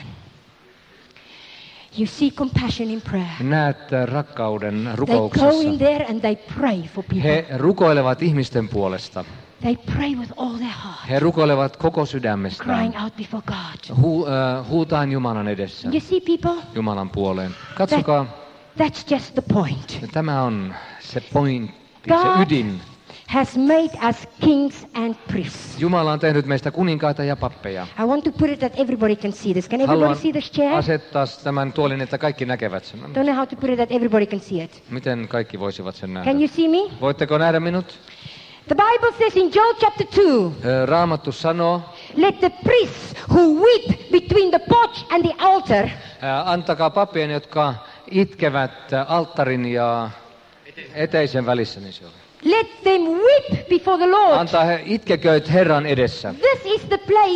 You see compassion in prayer. Näet rakkauden They go rukouksessa. in there and they pray for people. He rukoilevat ihmisten puolesta. They pray with all their heart, He rukoilevat koko crying sydämestään. out before God. Hu, äh, huutaan Jumalan edessä, You see, people, Jumalan puoleen. Katsokaa, that's just the point. tämä on se pointti, God se ydin. has made us kings and priests. Jumala on tehnyt meistä kuninkaita ja pappeja. I want to put it that everybody can see this. Can everybody Haluan see this chair? asettaa tämän tuolin, että kaikki näkevät sen. Don't know how to put it that everybody can see it. Miten kaikki voisivat sen nähdä? Can you see me? Voitteko nähdä minut? The Bible says in Joel chapter two, Ö, Raamattu sanoo, let the priests who weep between the porch and the altar ää, antakaa pappien, jotka itkevät ää, alttarin ja eteisen välissä. Niin se on. let them weep before the Lord. Antaa he itkekööt Herran edessä. This is the place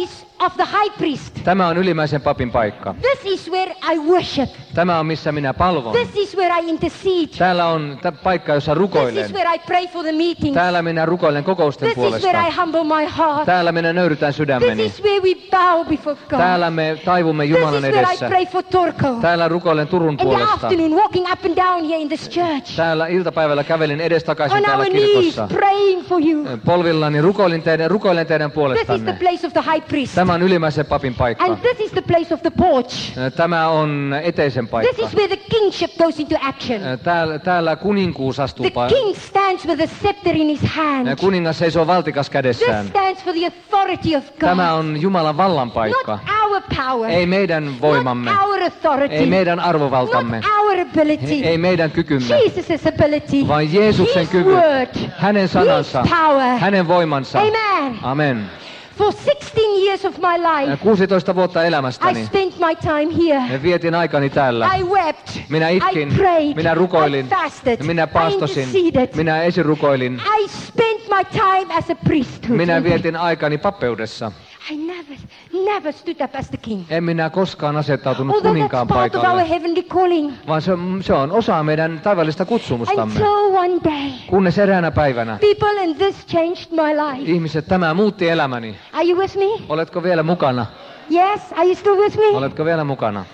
of the high priest. Tämä on ylimmäisen papin paikka. This is where I worship. Tämä on missä minä palvon. This is where I intercede. Täällä on t- paikka, jossa This rukoilen. is where I pray for the meetings. Täällä minä rukoilen kokousten This is where I puolesta. humble my heart. Täällä minä nöyrytän This sydämeni. is where we bow before God. Täällä me taivumme This is Jumalan where I edessä. pray for Turko. Täällä rukoilen Turun In the puolesta. afternoon, walking up and down here in this church. Täällä iltapäivällä kävelin edestakaisin On täällä our knees, kirkossa. praying for you. Polvillani rukoilin teidän, rukoilen teidän This is the puolestanne. place of the high priest. Tämä on ylimmäisen papin paikka. And this is the place of the porch. Tämä on eteisen This paikka. is where the kingship goes into action. Täällä, täällä kuninkuus astuu. The king stands with a scepter in his hand. Kuningas seisoo valtikas This kädessään. stands for the authority of Tämä God. on Jumalan vallan paikka. Not our power. Ei meidän voimamme. Not our authority. Ei meidän arvovaltamme. Not our ability. Ei meidän kykymme. Jesus' ability. Vaan Jeesuksen His kyvyt. word. Hänen sanansa. His power. Hänen voimansa. Amen. Amen. For sixteen years of my life, kuusitoista vuotta I elämästäni spent my time here. vietin aikani täällä. I wept. Minä itkin, I prayed. minä rukoilin, I fasted. minä I pastosin, interceded. minä esirukoilin, I spent my time as a priesthood. minä vietin aikani pappeudessa. I never, never stood up as the king. En minä koskaan asettautunut Although that's kuninkaan part of our paikalle, heavenly calling. vaan se, on- se on osa meidän taivallista kutsumustamme. Until one day, Kunnes eräänä päivänä people in this changed my life. ihmiset, tämä muutti elämäni. Are you with me? Oletko vielä mukana? Yes, are you still with me? Oletko vielä mukana?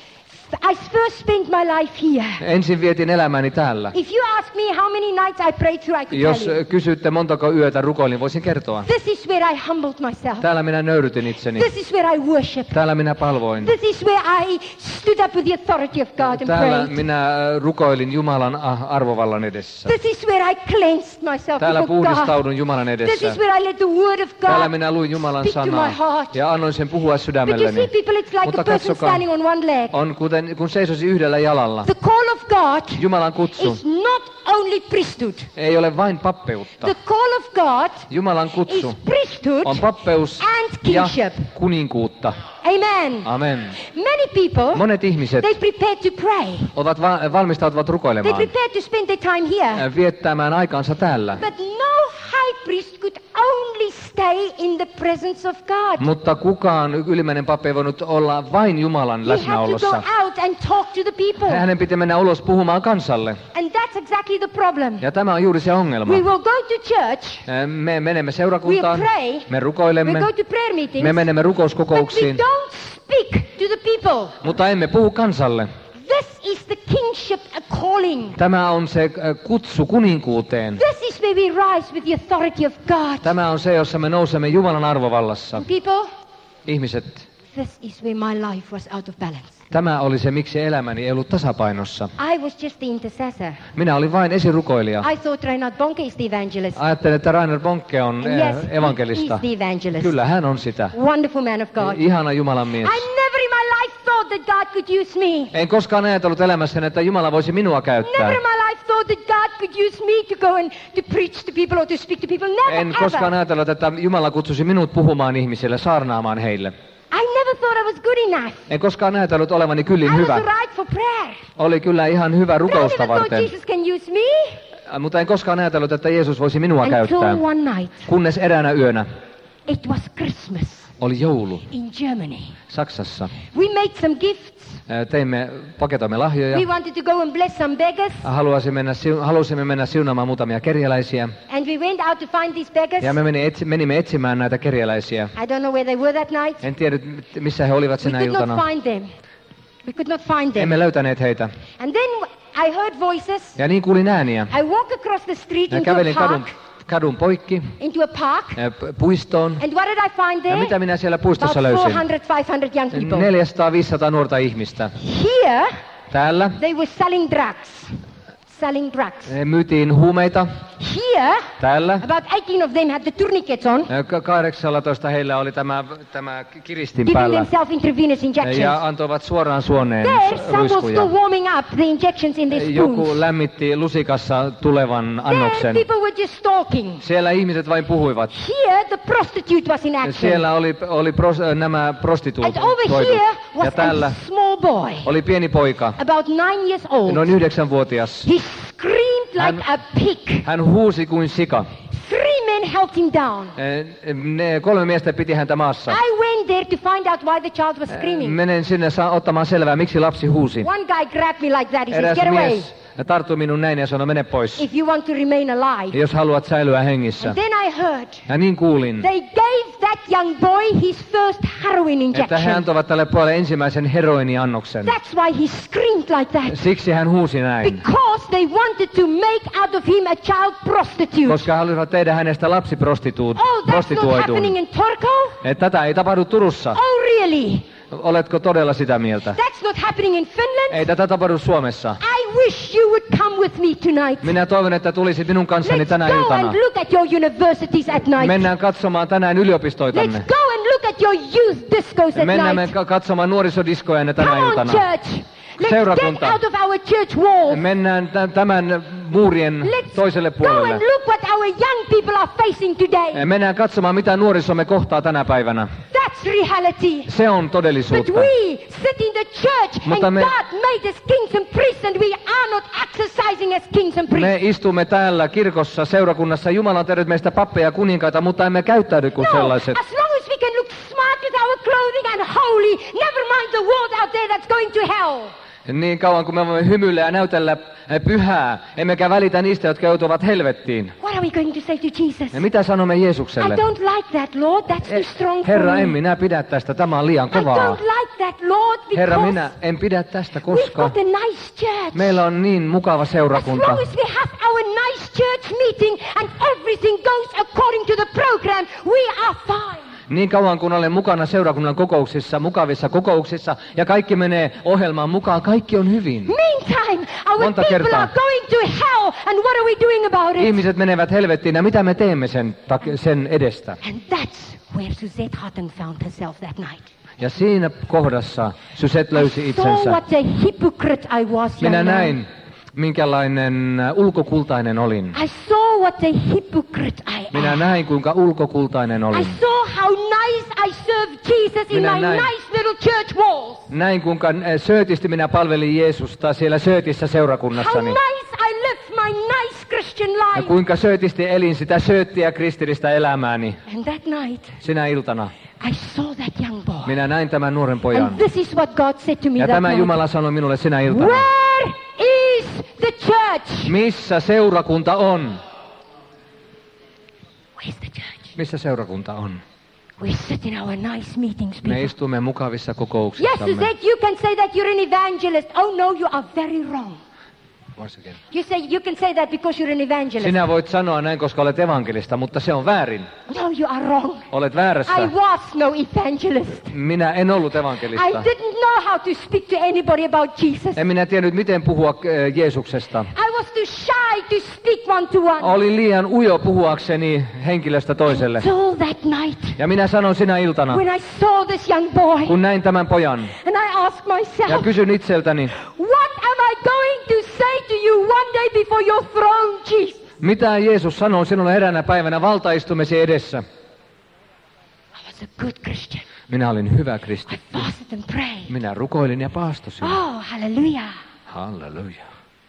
I first spent my life here. Ensin vietin elämäni täällä. If you ask me how many nights I prayed through, I could Jos tell you. kysytte montako yötä rukoilin, voisin kertoa. This is where I humbled myself. Täällä minä nöyrytin itseni. This is where I worship. Täällä minä palvoin. This is where I stood up with the authority of God and Täällä prayed. minä äh, rukoilin Jumalan ah, arvovallan edessä. This is where I cleansed myself Täällä before God. puhdistaudun Jumalan This edessä. is where I let the word of Täällä God minä luin Jumalan speak to my sanaa heart. ja annoin sen puhua But you see, sydämelleni. people, it's like Mutta a person katsokaa, standing on one leg. on kuten kun seisosi yhdellä jalalla. The call of God Jumalan kutsu is not only priesthood. ei ole vain pappeutta. The call of God Jumalan is kutsu priesthood on pappeus and ja kingship. kuninkuutta. Amen. Amen. Many people, Monet ihmiset they prepare to pray. ovat va- valmistautuvat They rukoilemaan, prepare to spend their time here. äh, viettämään aikaansa täällä. But no high priest could only stay in the presence of God. Mutta kukaan ylimmäinen pappi ei voinut olla vain Jumalan He had to go läsnäolossa. out and talk to the people. Hänen piti mennä ulos puhumaan kansalle. And that's exactly the problem. Ja tämä on juuri se ongelma. We will go to church, Äh, Me menemme we seurakuntaan, pray, me we rukoilemme, go to prayer meetings, me menemme but we rukouskokouksiin, don't speak to the people. mutta emme puhu kansalle. This is the kingship calling. Tämä on se äh, kutsu kuninkuuteen. This is where we rise with the authority of God. Tämä on se, jossa me nousemme Jumalan arvovallassa. People, Ihmiset, this is where my life was out of balance. tämä oli se, miksi elämäni ei ollut tasapainossa. I was just the intercessor. Minä olin vain esirukoilija. I thought Reinhard Bonke is the evangelist. Ajattelin, että Rainer Bonke on And äh, yes, he- evankelista. he's the evangelist. Kyllä, hän on sitä. Wonderful man of God. Ihana Jumalan mies. I never in my life thought that God could use me. En koskaan ajatellut elämässäni, että Jumala voisi minua käyttää. Never in my life thought that God could use me to go and to preach to people or to speak to people. Never En koskaan ever. ajatellut, että Jumala kutsusi minut puhumaan ihmisille, saarnaamaan heille. I never thought I was good enough. En koskaan ajatellut olevani I kyllin was hyvä. right for prayer. Oli kyllä ihan hyvä But I rukousta never thought varten, Jesus can use me mutta en koskaan ajatellut, että Jeesus voisi minua käyttää. until one night. Kunnes eräänä yönä It was Christmas oli joulu in Germany. Saksassa. We made some gifts. Ää, Teimme, paketoimme lahjoja. We wanted to go and bless some beggars. Halusimme mennä, siu- halusimme mennä siunaamaan muutamia kerjäläisiä. And we went out to find these beggars. Ja me meni etsi, menimme etsimään näitä kerjäläisiä. I don't know where they were that night. En tiedä, missä he olivat We sinä could not iltana. find them. We could not find them. Emme löytäneet heitä. And then I heard voices. Ja niin kuulin ääniä. I walked across the street Ja into a kävelin kadun, park. kadun poikki Into a park. ää, p- puistoon. And what did I find Ja there? mitä minä siellä About puistossa löysin? four hundred, five hundred young people. neljäsataa viisisataa nuorta ihmistä. Here, Täällä they were selling drugs. Selling drugs. eh, myytiin huumeita. Here, Täällä about eighteen of them had the tourniquets on, eh, ka- kahdeksallatoista heillä oli tämä, tämä kiristin giving päällä. themselves intravenous Eh, injections. Ja antoivat suoraan suoneen There, s- some were ruiskuja. still warming up the injections in their Eh, Joku spoons. lämmitti lusikassa tulevan There, annoksen. people were just talking. Siellä ihmiset vain puhuivat. Here, the prostitute was in action. Siellä oli, oli pros, nämä And prostituoit. over here Ja was täällä a small boy, oli pieni poika, about nine years old. noin yhdeksänvuotias. He screamed like Hän- a pig. Hän huusi kuin sika. Three men held him down. Eh, Ne kolme miestä piti häntä maassa. I went going there to find out why the child was screaming. Menen sinne saa ottamaan selvää, miksi lapsi huusi. One guy grabbed me like that. He says, Eräs get away. mies tarttui minun näin ja sanoi, mene pois, If you want to remain alive. jos haluat säilyä hengissä. And then I heard Ja niin kuulin, they gave that young boy his first heroin että he injection. antoivat tälle pojalle ensimmäisen heroiniannoksen. That's why he screamed like that. Siksi hän huusi näin, Because they wanted to make out of him a child prostitute. koska halusivat tehdä hänestä lapsiprostituut- Oh, that's not prostituoidun. happening in Turku? Että tätä ei tapahdu Turussa. Oh, really? Oletko todella sitä mieltä? That's not happening in Finland? Ei tätä tapahdu Suomessa. I wish you would come with me tonight. Minä toivon, että tulisit minun kanssani Let's tänä go iltana. and look at your universities at night. Mennään katsomaan tänään Let's yliopistoitanne. go and look at your youth discos at Mennään me night. ka- katsomaan nuorisodiskojanne tänä Come on, iltana. church. Let's Seurakunta. get out of our church walls. Mennään t- tämän muurien Let's toiselle go puolelle. and look what our young people are facing today. Mennään katsomaan, mitä nuorisomme kohtaa tänä päivänä. That's reality. Se on But todellisuutta. we sit in the church Mutta and me- God made us kings and priests and we are not exercising as kings and Me priests. istumme täällä kirkossa, seurakunnassa. Jumala on tehnyt meistä pappeja ja kuninkaita, mutta emme käyttäydy kuin No, sellaiset. as long as we can look smart with our clothing and holy, never mind the world out there that's going to hell. Niin kauan kuin me voimme hymyillä ja näytellä pyhää, emmekä välitä niistä, jotka joutuvat helvettiin. What are we going to say to Jesus? Ja mitä sanomme I Jeesukselle? don't like that, Lord. That's too strong for Herra, en me. minä pidä tästä, tämä on liian I kovaa. don't like that, Lord, Herra, because minä en pidä tästä, we've koska got a nice church. meillä on niin mukava As seurakunta. long as we have our nice church meeting and everything goes according to the program, we are fine. Niin kauan kun olen mukana seurakunnan kokouksissa, mukavissa kokouksissa, ja kaikki menee ohjelmaan mukaan, kaikki on hyvin. Meantime, our Monta people kertaa. are going to hell, and what are we doing about it? Ihmiset menevät helvettiin, ja mitä me teemme sen, tak- sen edestä? And that's where Suzette Hutton found herself that night. Ja siinä kohdassa Suzette löysi I saw itsensä. what a hypocrite I was, Minä young man. näin, minkälainen äh, ulkokultainen olin. I saw what a hypocrite I Minä am. näin, kuinka ulkokultainen I olin. saw how nice I served Jesus in Minä my näin. nice little church walls. Näin, kuinka äh, söötisti minä palvelin Jeesusta siellä söötissä How seurakunnassani. nice I lived my nice Christian Ja life. kuinka söötisti elin sitä sööttiä kristillistä elämääni. And that night, Sinä iltana I saw that young boy. minä näin tämän nuoren pojan. And this is what God said to me Ja that tämä night. Jumala sanoi minulle sinä iltana. Where is the church? Missä seurakunta on? Where's the church? Missä seurakunta on? We sit in our nice meetings, Me people. istumme mukavissa Yes, kokouksissamme. Suzette, you can say that you're an evangelist. Oh no, you are very wrong. Once again. You say you can say that because you're an evangelist. Sinä voit sanoa näin, koska olet evankelista, mutta se on väärin. No, you are wrong. Olet väärässä. I was no evangelist. Minä en ollut I evankelista. didn't know how to speak to anybody about Jesus. En minä tiennyt, miten puhua äh, Jeesuksesta. I was too shy to speak one to one. Olin liian ujo puhuakseni henkilöstä toiselle. So that night, Ja minä sanon sinä iltana, when I saw this young boy, kun näin tämän pojan, and I asked ja myself, kysyn itseltäni, what am I going to say to you one day before your throne, Jesus? mitä Jeesus sanoo sinulle eräänä päivänä valtaistumesi edessä? I was a good Christian. Minä olin hyvä I kristitty. fasted and prayed. Minä rukoilin ja paastosin. Oh, hallelujah. Halleluja.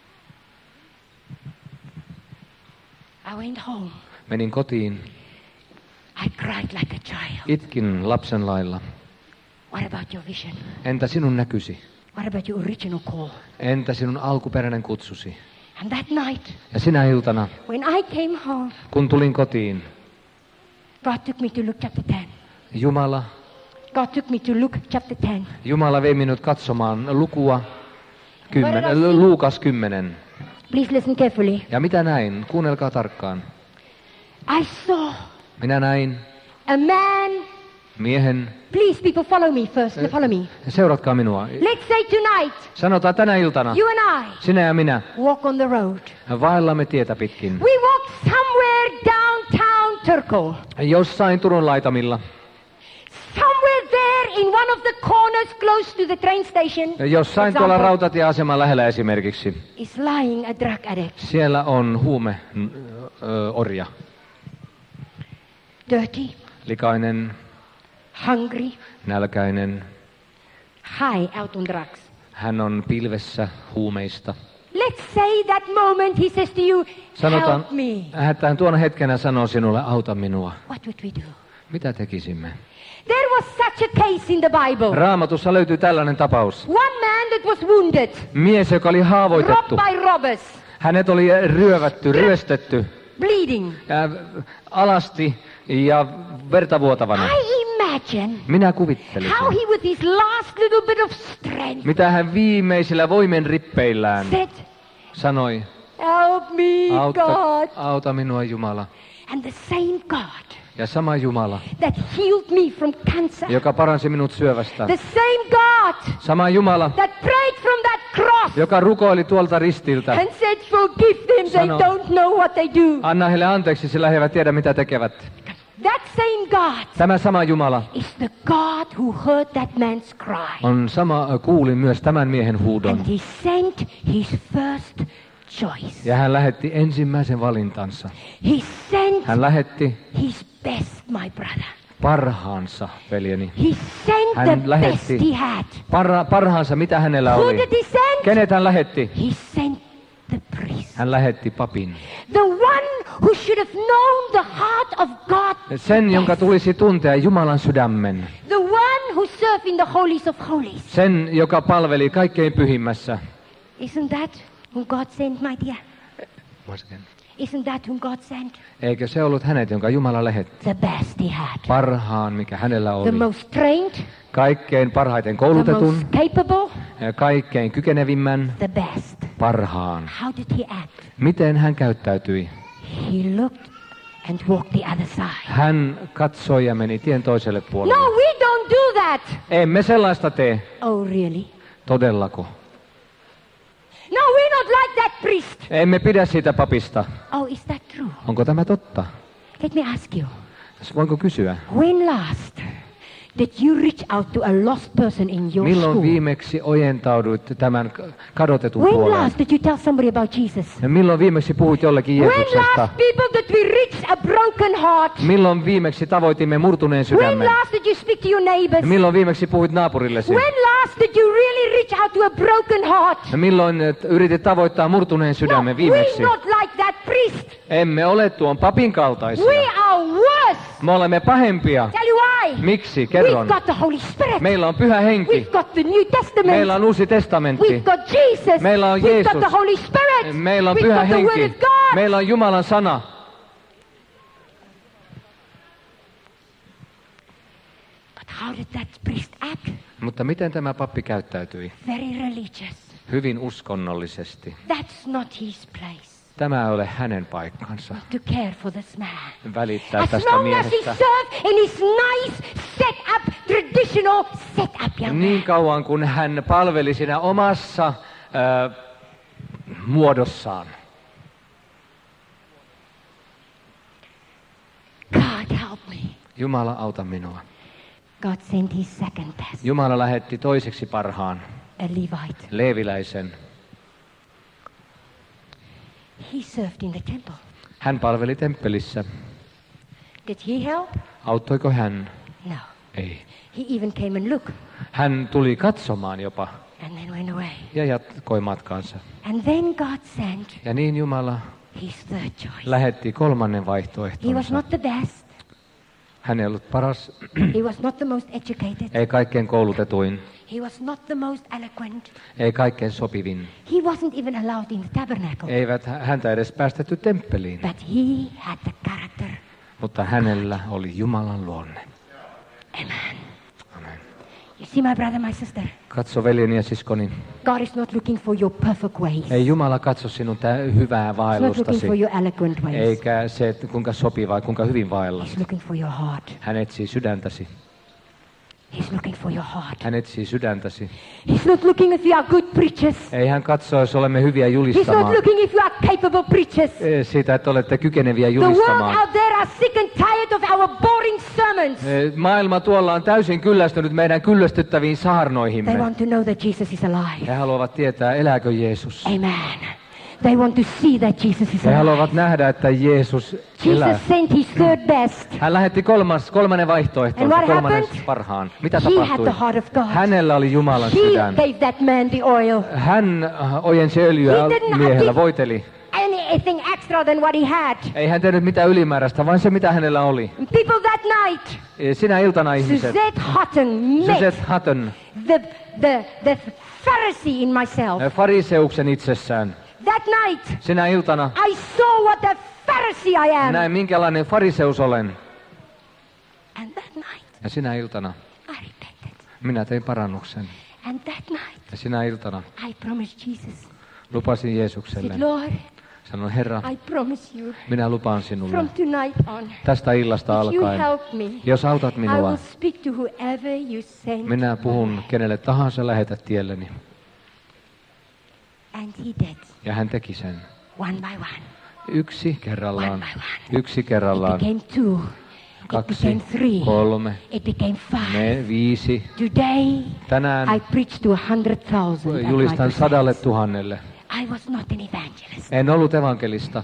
I went home. Menin kotiin, I cried like a child. itkin lapsen lailla. What about your vision? Entä sinun näkysi? What about your original call? Entä sinun alkuperäinen kutsusi? And that night, Ja sinä iltana, when I came home, kun tulin kotiin, God took me to Luke chapter ten. Jumala, God took me to Luke chapter ten. Jumala vei minut katsomaan lukua What kymmen, did I see? Luukas kymmenen. Please listen carefully. Ja mitä näin? Kuunnelkaa tarkkaan. I saw Minä näin a man. miehen. Please, people, follow me first. Follow me. Seuratkaa minua. Let's say tonight, Sanotaan tänä iltana, you and I sinä ja minä, walk on the road. vaellamme tietä pitkin. We walk somewhere downtown Turku. Jossain Turun laitamilla. Somewhere there in one of the corners close to the train station. Jossain for tuolla example, rautatieaseman lähellä esimerkiksi. is lying a drug addict. Siellä on huume mm, ö, orja. Dirty, Likainen, hungry, nälkäinen. high out on drugs. Hän on pilvessä huumeista. Let's say that moment he says to you, Sanotaan, help me. hän tuona hetkenä sanoo sinulle, auta minua. What would we do? Mitä tekisimme? There was such a case in the Bible. Raamatussa löytyy tällainen tapaus. One man that was wounded, Mies, joka oli haavoitettu. robbed by robbers, Hänet oli ryövätty, ryöstetty, bleeding. ja alasti ja verta vuotavana. I imagine Minä kuvittelisin, how he with his last little bit of strength mitä hän viimeisillä voimen rippeillään said, sanoi. help me, Auta, God. auta minua, Jumala. And the same God Ja sama Jumala, that healed me from cancer, joka paransi minut syövästä. the same God Sama Jumala, that prayed from that cross joka rukoili tuolta ristiltä. and said, forgive them, they Sano- don't know what they do. Anna heille anteeksi, sillä he eivät tiedä mitä tekevät. That same God Tämä sama Jumala is the God who heard that man's cry. on sama, kuuli myös tämän miehen huudon. And he sent his first choice. Ja hän lähetti ensimmäisen valintansa. He sent Hän lähetti his best, my brother. parhaansa, veljeni. He sent Hän the best lähetti he had. Parha, parhaansa, mitä hänellä Who oli. did he send? Kenet hän lähetti? He sent the priest. Hän lähetti papin. The one who should have known the heart of God. Sen, jonka tulisi tuntea Jumalan sydämen. The one who served in the holies of holies. Sen, joka palveli kaikkein pyhimmässä. Isn't that whom God sent, my dear? Isn't that whom God sent? Eikö se ollut hänet, jonka Jumala lähetti? The best he had. Parhaan, mikä hänellä The oli. most trained, Kaikkein parhaiten the koulutetun, most capable, ja kaikkein kykenevimmän, the best. parhaan. How did he act? Miten hän käyttäytyi? He looked and walked the other side. Hän katsoi ja meni tien toiselle No, puolelle. we don't do that. Emme sellaista tee. Oh, really? Todellako? No, we're not like that priest. Emme pidä siitä papista. Oh, is that true? Onko tämä totta? Let me ask you. Voinko kysyä? When last did you reach out to a lost person in your Milloin school? viimeksi ojentauduit tämän k- kadotetun When puoleen? last did you tell somebody about Jesus? Ja milloin viimeksi puhuit jollekin When Jeesuksesta? last, people, that we reached a broken heart? Milloin viimeksi tavoitimme murtuneen When sydämen? last did you speak to your neighbors? Ja milloin viimeksi puhuit naapurillesi? When last did you really reach out to a broken heart? Ja milloin et, yritit tavoittaa murtuneen No, sydämen we're viimeksi? not like that priest. Emme ole tuon papin kaltaisia. We are worse. Me olemme pahempia. Tell you why? Miksi? We've Kerron. got the Holy Spirit. Meillä on pyhä henki. We've got the New Testament. Meillä on uusi We've testamentti. got Jesus. Meillä on We've Jeesus. got the Holy Spirit. Meillä on We've pyhä got the Word of henki. God. Meillä on Jumalan sana. But how did that priest act? Mutta miten tämä pappi käyttäytyi? Very religious. Hyvin uskonnollisesti. That's not his place Tämä ei ole hänen paikkansa. to care for this man. Välittää As tästä long as he miehestä. served in his nice, set up, traditional, set up young Niin man. kauan kuin hän palveli siinä omassa äh, muodossaan. God help me. Jumala auta minua. God sent his second best, Jumala lähetti toiseksi parhaan, a Levite. leeviläisen. He served in the temple. Hän palveli temppelissä. Did he help? Auttoiko hän? No. Ei. He even came and looked Hän tuli katsomaan jopa and then went away. ja jatkoi matkaansa. And then God sent Ja niin Jumala his third choice. lähetti kolmannen He was vaihtoehtonsa. not the best. Hän ei ollut paras, He was not the most educated. ei kaikkein koulutetuin, He was not the most eloquent. ei kaikkein sopivin. He wasn't even allowed in the tabernacle. Eivät häntä edes päästetty temppeliin, But he had the character. mutta hänellä oli Jumalan luonne. Amen. Amen. You see, my brother, my sister, Katso veljeni ja siskoni, God is not looking for your perfect ways. ei Jumala katso sinun tä- hyvää He's not looking vaellustasi, for your eloquent ways. eikä se, että kuinka sopivaa, kuinka hyvin vaellat. He's looking for your heart. Hän etsii sydäntäsi. He's looking for your heart. Hän etsii sydäntäsi. He's not looking if you are good preachers. Ei hän katso, jos olemme hyviä He's not julistamaan. looking if you are capable preachers. Eh, Siitä, että olette kykeneviä The world julistamaan. out there are sick and tired of our boring sermons. Eh, Maailma tuolla on täysin kyllästynyt meidän kyllästyttäviin They saarnoihimme. want to know that Jesus is alive. He haluavat tietää, elääkö Jeesus. Amen. They want to see that Jesus is He alive. haluavat nähdä, että Jeesus elää. Jesus sent his third best. Hän lähetti kolmas, kolmannen vaihtoehtonsa, And what kolmannen happened? parhaan. Mitä He had tapahtui? the heart of God. Hänellä oli Jumalan He sydän. gave that man the oil. Hän äh, ojensi öljyä He didn't miehellä, give- voiteli. And anything extra than what he had. Ei hän tehnyt mitään ylimääräistä, vaan se mitä hänellä oli. People that night, Sinä iltana ihmiset. Suzette Hutton met Suzette Hutton. the, the, the Pharisee in myself. Fariseuksen itsessään. That night, Sinä iltana I saw what a Pharisee I am. näin minkälainen fariseus olen. And that night, Ja sinä iltana I repented. minä tein parannuksen. And that night, Ja sinä iltana I promised Jesus. lupasin Jeesukselle. Said, Lord, Sanoin, Herra, I promise you, minä lupaan sinulle from tonight on, tästä illasta if you alkaen, help me, jos autat I will minua, speak to whoever you send. minä puhun kenelle tahansa lähetät tielleni. And he did, Ja hän teki sen. one by one. Yksi One kerrallaan. by one. Yksi It kerrallaan. became two. It Kaksi, became three. kolme, It became five. ne, viisi. Today, Tänään I preached to a hundred thousand. at my julistan sadalle presence. tuhannelle. I was not an evangelist. En ollut evankelista.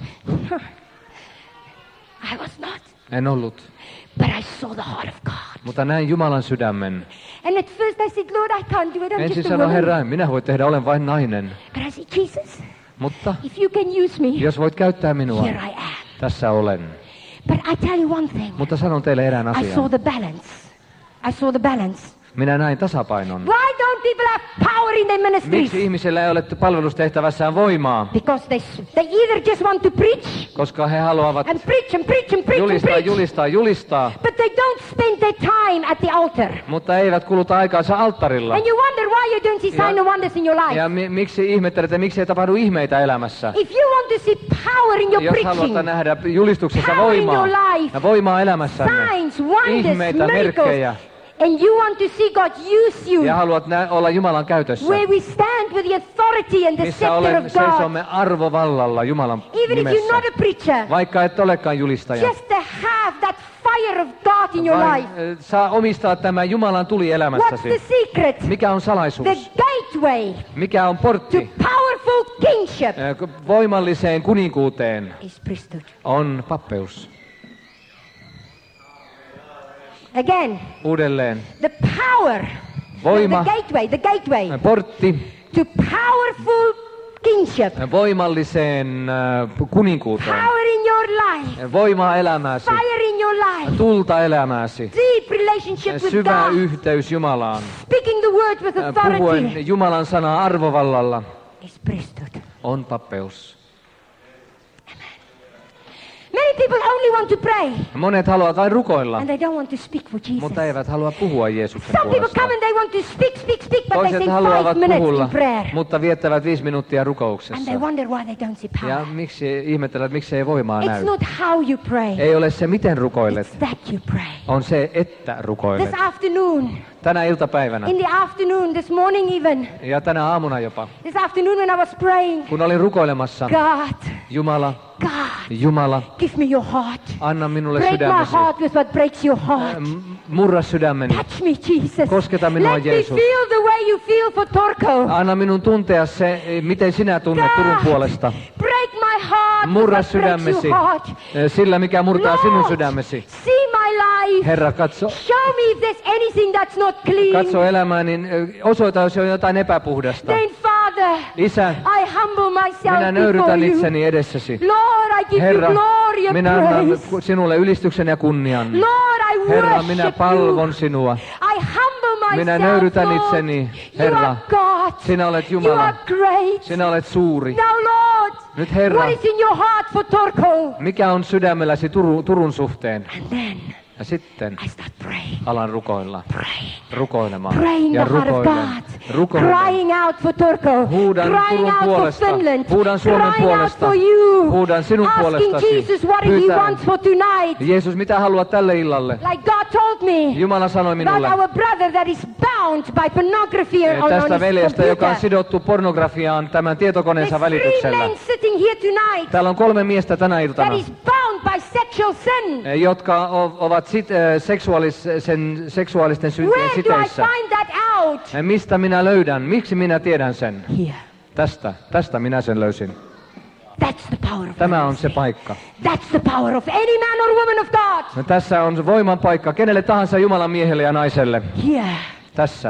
I was not. En ollut. But I saw the heart of God. Mutta näin Jumalan sydämen. And at first I said, Lord, I can't do it. I'm Ensin just a sanoin, woman. Herra, en minä voi tehdä, olen vain nainen. But I said, Jesus, Mutta if you can use me, jos voit käyttää minua, here I am. tässä olen. But I tell you one thing. Mutta sanon teille erään I saw asian. the balance. I saw the balance. Minä näin tasapainon. Why don't people have power in their ministries? Miksi ihmisillä ei ole palvelustehtävässään voimaa? Because they, they either just want to preach Koska he haluavat and preach and preach and preach and julistaa, preach. julistaa, julistaa, But they don't spend their time at the altar. mutta eivät kuluta aikaansa alttarilla. And you wonder why you don't see signs and wonders in your life. Ja mi- miksi ihmettelette, miksi ei tapahdu ihmeitä elämässä? If you want to see power in your Jos preaching, haluatte nähdä julistuksessa power in voimaa, your life, ja voimaa elämässänne, signs, wonders, ihmeitä, merkkejä, miracles, and you want to see God use you, ja haluat nä- olla Jumalan käytössä, where we stand with the authority and the missä scepter olen, of God, seisomme arvovallalla Jumalan even if you're nimessä. not a preacher, Vaikka et olekaan julistaja, just to have that fire of God in your vain, life. äh, saa omistaa tämä Jumalan tuli What's the elämässäsi. secret? Mikä on The salaisuus? gateway Mikä on to portti powerful kingship äh, voimalliseen kuninkuuteen? is priesthood. On pappeus. Again, Uudelleen. the power, Voima, the gateway, the gateway portti to powerful kingship. voimalliseen äh, kuninkuuteen. Power in your life, Voimaa elämääsi, fire in your life, tulta elämääsi, deep relationship with syvä God, yhteys Jumalaan. speaking the word with Äh, authority Puhuen Jumalan sanaa arvovallalla is priesthood. on pappeus. Many people only want to pray Monet haluavat vain rukoilla, and they don't want to speak for Jesus. mutta eivät halua puhua Jeesuksen Some people puolesta. come and they want to speak, speak, speak, but they Toiset say haluavat five minutes puhulla, in prayer. mutta viettävät viisi minuuttia And rukouksessa. they wonder why they don't see Ja power. miksi ihmettelevät, miksi ei voimaa It's näy? not how you pray, Ei ole se, miten rukoilet, it's that you pray. on se, että rukoilet. This afternoon, Tänä iltapäivänä in the afternoon, this morning even, ja tänä aamuna jopa, this afternoon when I was praying, kun olin rukoilemassa, God, Jumala, God, Jumala, give me your heart. anna minulle Break my sydämesi. heart with what breaks your heart. M- Murra sydämeni. Touch me, Jesus. Kosketa minua, Let me Jeesus. feel the way you feel for Torko. Anna minun tuntea se, miten sinä tunnet Turun puolesta. Break my heart with Murra what breaks sydämesi your heart. sillä, mikä murtaa sinun Lord, sydämesi. see my life. Herra, katso, Show me if there's anything that's not clean. katso elämääni, niin osoita, jos on jotain epäpuhdasta. Then, Father, Isä, I humble myself minä before nöyrytän you. itseni edessäsi. Lord, I give Herra, you glory and minä annan praise. sinulle ylistyksen ja kunnian. Lord, I Herra, minä worship palvon you. sinua. I humble myself, Minä nöyrytän Lord. itseni, You Herra. are God. Sinä olet You Jumala. are great. Sinä olet suuri. Now, Lord, Nyt Herra, what is in your heart for Torko? mikä on sydämelläsi Turun, Turun suhteen? And then Ja sitten I start praying, alan rukoilla. praying, Rukoilemaan. praying Ja the heart of rukoilen. God, Rukoilen. crying out for Turko, Huudan crying Turun out for puolesta. Finland, Huudan Suomen crying out puolesta. for you, Huudan sinun asking puolestasi. Jesus what he Pyytään. wants for tonight. Jeesus, mitä haluat tälle illalle? Like God told me Jumala sanoi about minulle our brother that is bound by pornography on, on tästä his veljestä, joka on computer. sidottu pornografiaan tämän tietokoneensa There's three välityksellä. men sitting here tonight Täällä on kolme miestä tänä that iltana, is bound by sexual sin. jotka o- ovat sit, äh, seksuaalis- seksuaalisten syntien Where do I siteissä. find that out? Mistä minä löydän? Miksi minä tiedän sen? Here. Tästä. Tästä minä sen löysin. That's the power of Tämä on mercy. se paikka. That's the power of any man or woman of God. No, tässä on se voiman paikka kenelle tahansa Jumalan miehelle ja naiselle. Here. Tässä.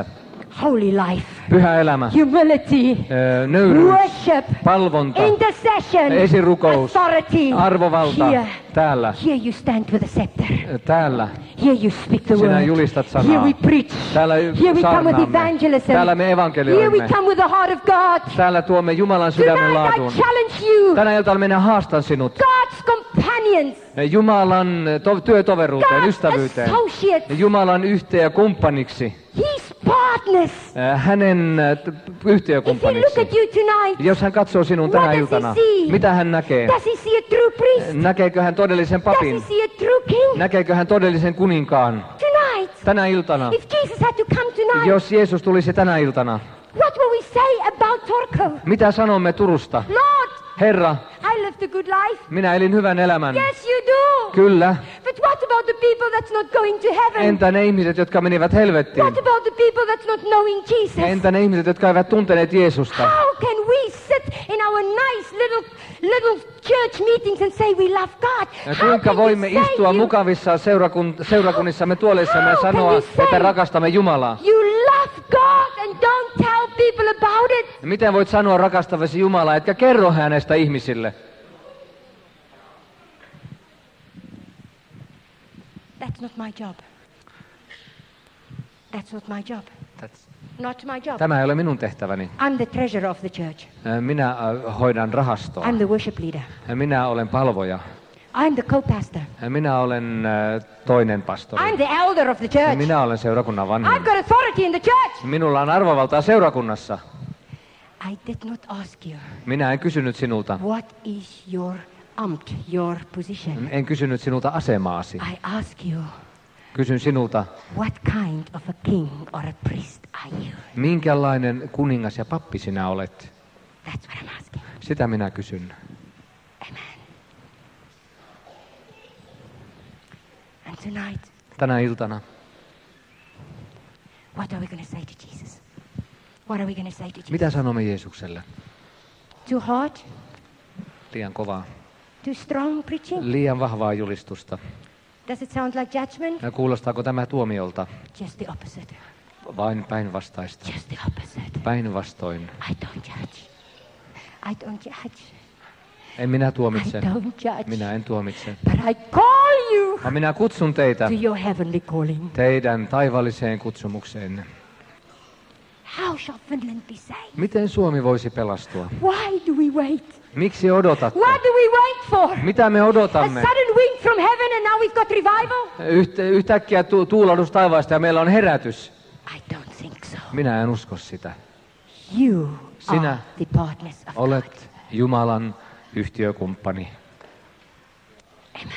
holy life, pyhä elämä, humility, ö, nöyryys, worship, palvonta, intercession, esirukous, authority. arvovalta. Here, Täällä, here you stand with a scepter. täällä. Here you speak the Sinä word. julistat sanaa. Here we preach. Täällä Here we come with saarnaamme. evangelism. Täällä me Here we evankelioimme. come with the heart of God. Täällä tuomme Jumalan sydämen Tonight I laatuun. challenge you, Tänä iltana minä haastan sinut God's companions, Jumalan to- työtoveruuteen, God's ystävyyteen. associates, Jumalan yhteen kumppaniksi, His partners. äh, hänen äh, t- If he look yhtiökumppaniksi. at you tonight, Jos hän katsoo sinun What tänä does he iltana, see? mitä hän näkee? does he see a true priest? Näkeekö hän todellisen Does he papin? see a true king? Näkeekö hän todellisen kuninkaan? Tonight, Tänä iltana, if Jesus had to come tonight, jos Jeesus tulisi tänä iltana, what will we say about Turku? mitä sanomme Turusta? Lord, Herra, I lived a good life. minä elin hyvän elämän. Yes, you do. Kyllä. But what about the people that's not going to heaven? Entä ne ihmiset, jotka menivät helvettiin? What about the people that's not knowing Jesus? Entä ne ihmiset, jotka eivät tunteneet Jeesusta? How can we sit in our nice little little church meetings and say we love God? Ja How kuinka can we voimme say istua you, mukavissa seurakun, seurakunnissamme tuoleissamme ja How can sanoa, we say- että rakastamme Jumalaa? you love God and don't tell people about it? Miten voit sanoa rakastavasi Jumalaa, etkä kerro hänestä ihmisille? That's not my job. That's not my job. Not my job. Tämä ei ole minun tehtäväni. I'm the treasurer of the church. Minä äh, hoidan rahastoa. I'm the worship leader. Minä olen palvoja. I'm the co-pastor. Minä olen äh, toinen pastori. I'm the elder of the church. Minä olen seurakunnan I've vanhin. got authority in the church. Minulla on arvovaltaa seurakunnassa. I did not ask you, Minä en kysynyt sinulta. what is your amt, your position? En kysynyt sinulta asemaasi. I ask you, Kysyn sinulta, what kind of a king or a priest are you? minkälainen kuningas ja pappi sinä olet? That's what I'm asking. Sitä minä kysyn. Amen. And tonight, Tänä iltana, what are we going to say to Jesus? What are we going to say to Jesus? mitä sanomme Jeesukselle? Too hard? Liian kovaa. Too strong preaching? Liian vahvaa julistusta. Does it sound like judgment? Ja kuulostaako tämä tuomiolta? Just the opposite. Vain päinvastaista. Just the opposite. Päinvastoin. I don't judge. I don't judge. En minä I tuomitse. don't judge. Minä en tuomitse. But I call you Vaan minä kutsun teitä to your heavenly calling. teidän taivaalliseen kutsumukseen. How shall Finland be saved? Miten Suomi voisi pelastua? Why do we wait? Miksi odotatte? What do we wait for? Mitä me A odotamme? sudden wind from heaven and now we've got revival? Yht, yhtäkkiä tu, tuulahdus taivaasta ja meillä on herätys. I don't think so. Minä en usko sitä. You Sinä are the partners of God. Olet Jumalan yhtiökumppani. Amen.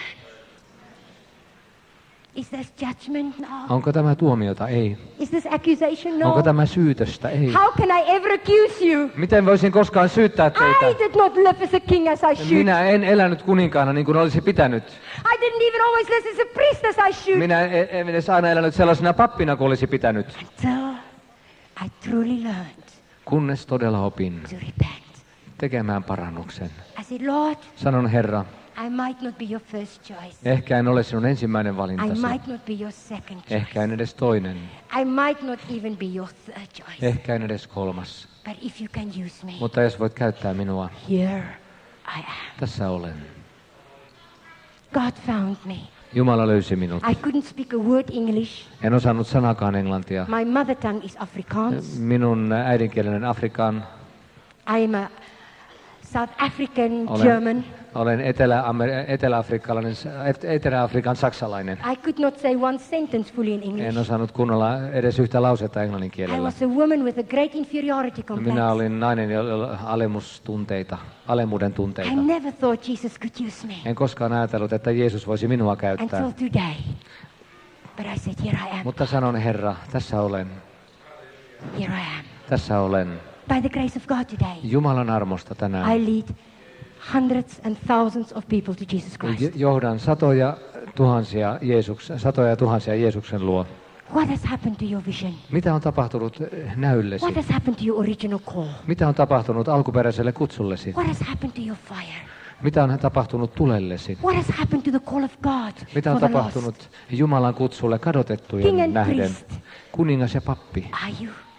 Is this judgment? No. Onko tämä tuomiota? Ei. Is this accusation? No. Onko tämä syytöstä? Ei. How can I ever accuse you? Miten voisin koskaan syyttää I teitä? did not live as a king as I should. Minä en elänyt kuninkaana niin kuin olisi pitänyt. I didn't even always live as a priest as I should. Minä en en edes aina elänyt sellaisena pappina kuin olisi pitänyt. Until I truly learned Kunnes todella opin to repent. tekemään parannuksen. I said, Lord, Sanon, Herra, I might not be your first choice. ehkä en ole sinun ensimmäinen I valintasi. might not be your second choice. Ehkä en edes toinen. I might not even be your third choice. Ehkä en edes kolmas. But if you can use me, Mutta jos voit käyttää minua, here I am. tässä olen. God found me. Jumala löysi minut. I couldn't speak a word English. En osannut sanakaan englantia. My mother tongue is Afrikaans. Minun äidinkielinen Afrikan. I'm a South African Olen, German. olen etelä, etelä-afrikkalainen, etelä-Afrikan saksalainen. I could not say one sentence fully in En English. osannut kunnolla edes yhtä lausetta englannin I kielellä. was a woman with a great inferiority complex. Minä olin nainen, jolla oli alemustunteita, alemuuden tunteita. I never thought Jesus could use me En koskaan ajatellut, että Jeesus voisi minua käyttää. until today. But I said, here I am. Mutta sanon, Herra, tässä olen, Here I am. tässä olen. By the grace of God today, Jumalan armosta tänään. I lead hundreds and thousands of people to Jesus Christ. J- Johdan satoja tuhansia, Jeesuksen, satoja ja tuhansia Jeesuksen luo. What has happened to your vision? Mitä on tapahtunut eh, näyllesi? What has happened to your original call? Mitä on tapahtunut alkuperäiselle kutsullesi? What has happened to your fire? Mitä on tapahtunut tulellesi? What has happened to the call of God Mitä on for the tapahtunut lost? Jumalan kutsulle King kadotettujen and nähden? priest. Kuningas ja pappi. Are you?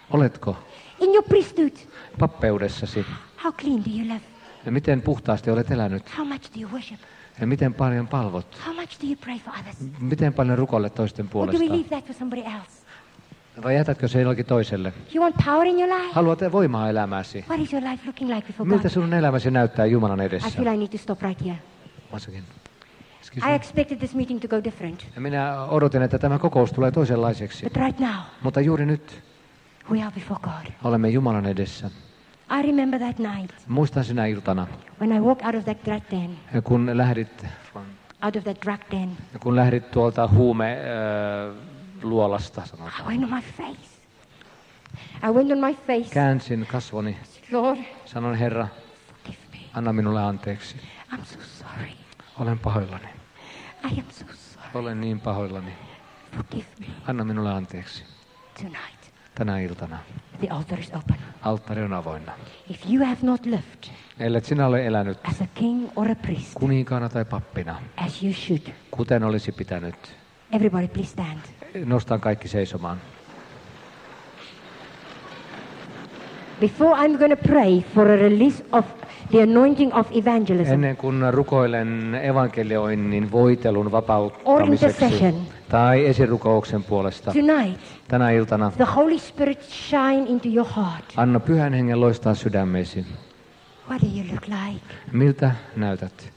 Oletko In your priesthood, pappeudessasi? how clean do you live? Ja miten puhtaasti olet elänyt? How much do you worship? Ja miten paljon palvot? How much do you pray for others? Miten paljon rukoilet toisten Or do we puolesta? leave that for somebody else? Vai jätätkö se jollekin toiselle? You want power in your life? Haluat voimaa elämääsi? What is your life looking like before Miltä God? sinun elämäsi näyttää Jumalan I edessä? feel I need to stop right here. Once again. Excuse I me. expected this meeting to go different. Ja minä odotin, että tämä kokous tulee toisenlaiseksi. But right now, Mutta juuri nyt we are before God. olemme Jumalan edessä. I remember that night Muistan sinä iltana, when I walked out of that drug den, kun lähdit, out of that drug den. kun lähdit tuolta huume äh, luolasta, I sanotaan. went on my face. I went on my face. Käänsin kasvoni, Lord, sanon Herra, forgive me. anna minulle anteeksi. I'm so sorry. Olen pahoillani. I am so sorry. Olen niin pahoillani. Forgive me. Anna minulle anteeksi. Tonight, Tänä iltana the altar is open. alttari on avoinna. If you have not lived Ellet sinä ole elänyt as a king or a priest, kuninkaana tai pappina, as you should, kuten olisi pitänyt, everybody please stand. nostan kaikki seisomaan. Before I'm going to pray for a release of the anointing of evangelism Ennen kuin rukoilen evankelioinnin voitelun or vapauttamiseksi intercession, tai esirukouksen puolesta tonight, tänä iltana, the Holy Spirit shine into your heart. anna pyhän hengen loistaa sydämeesi. What do you look like? Miltä näytät?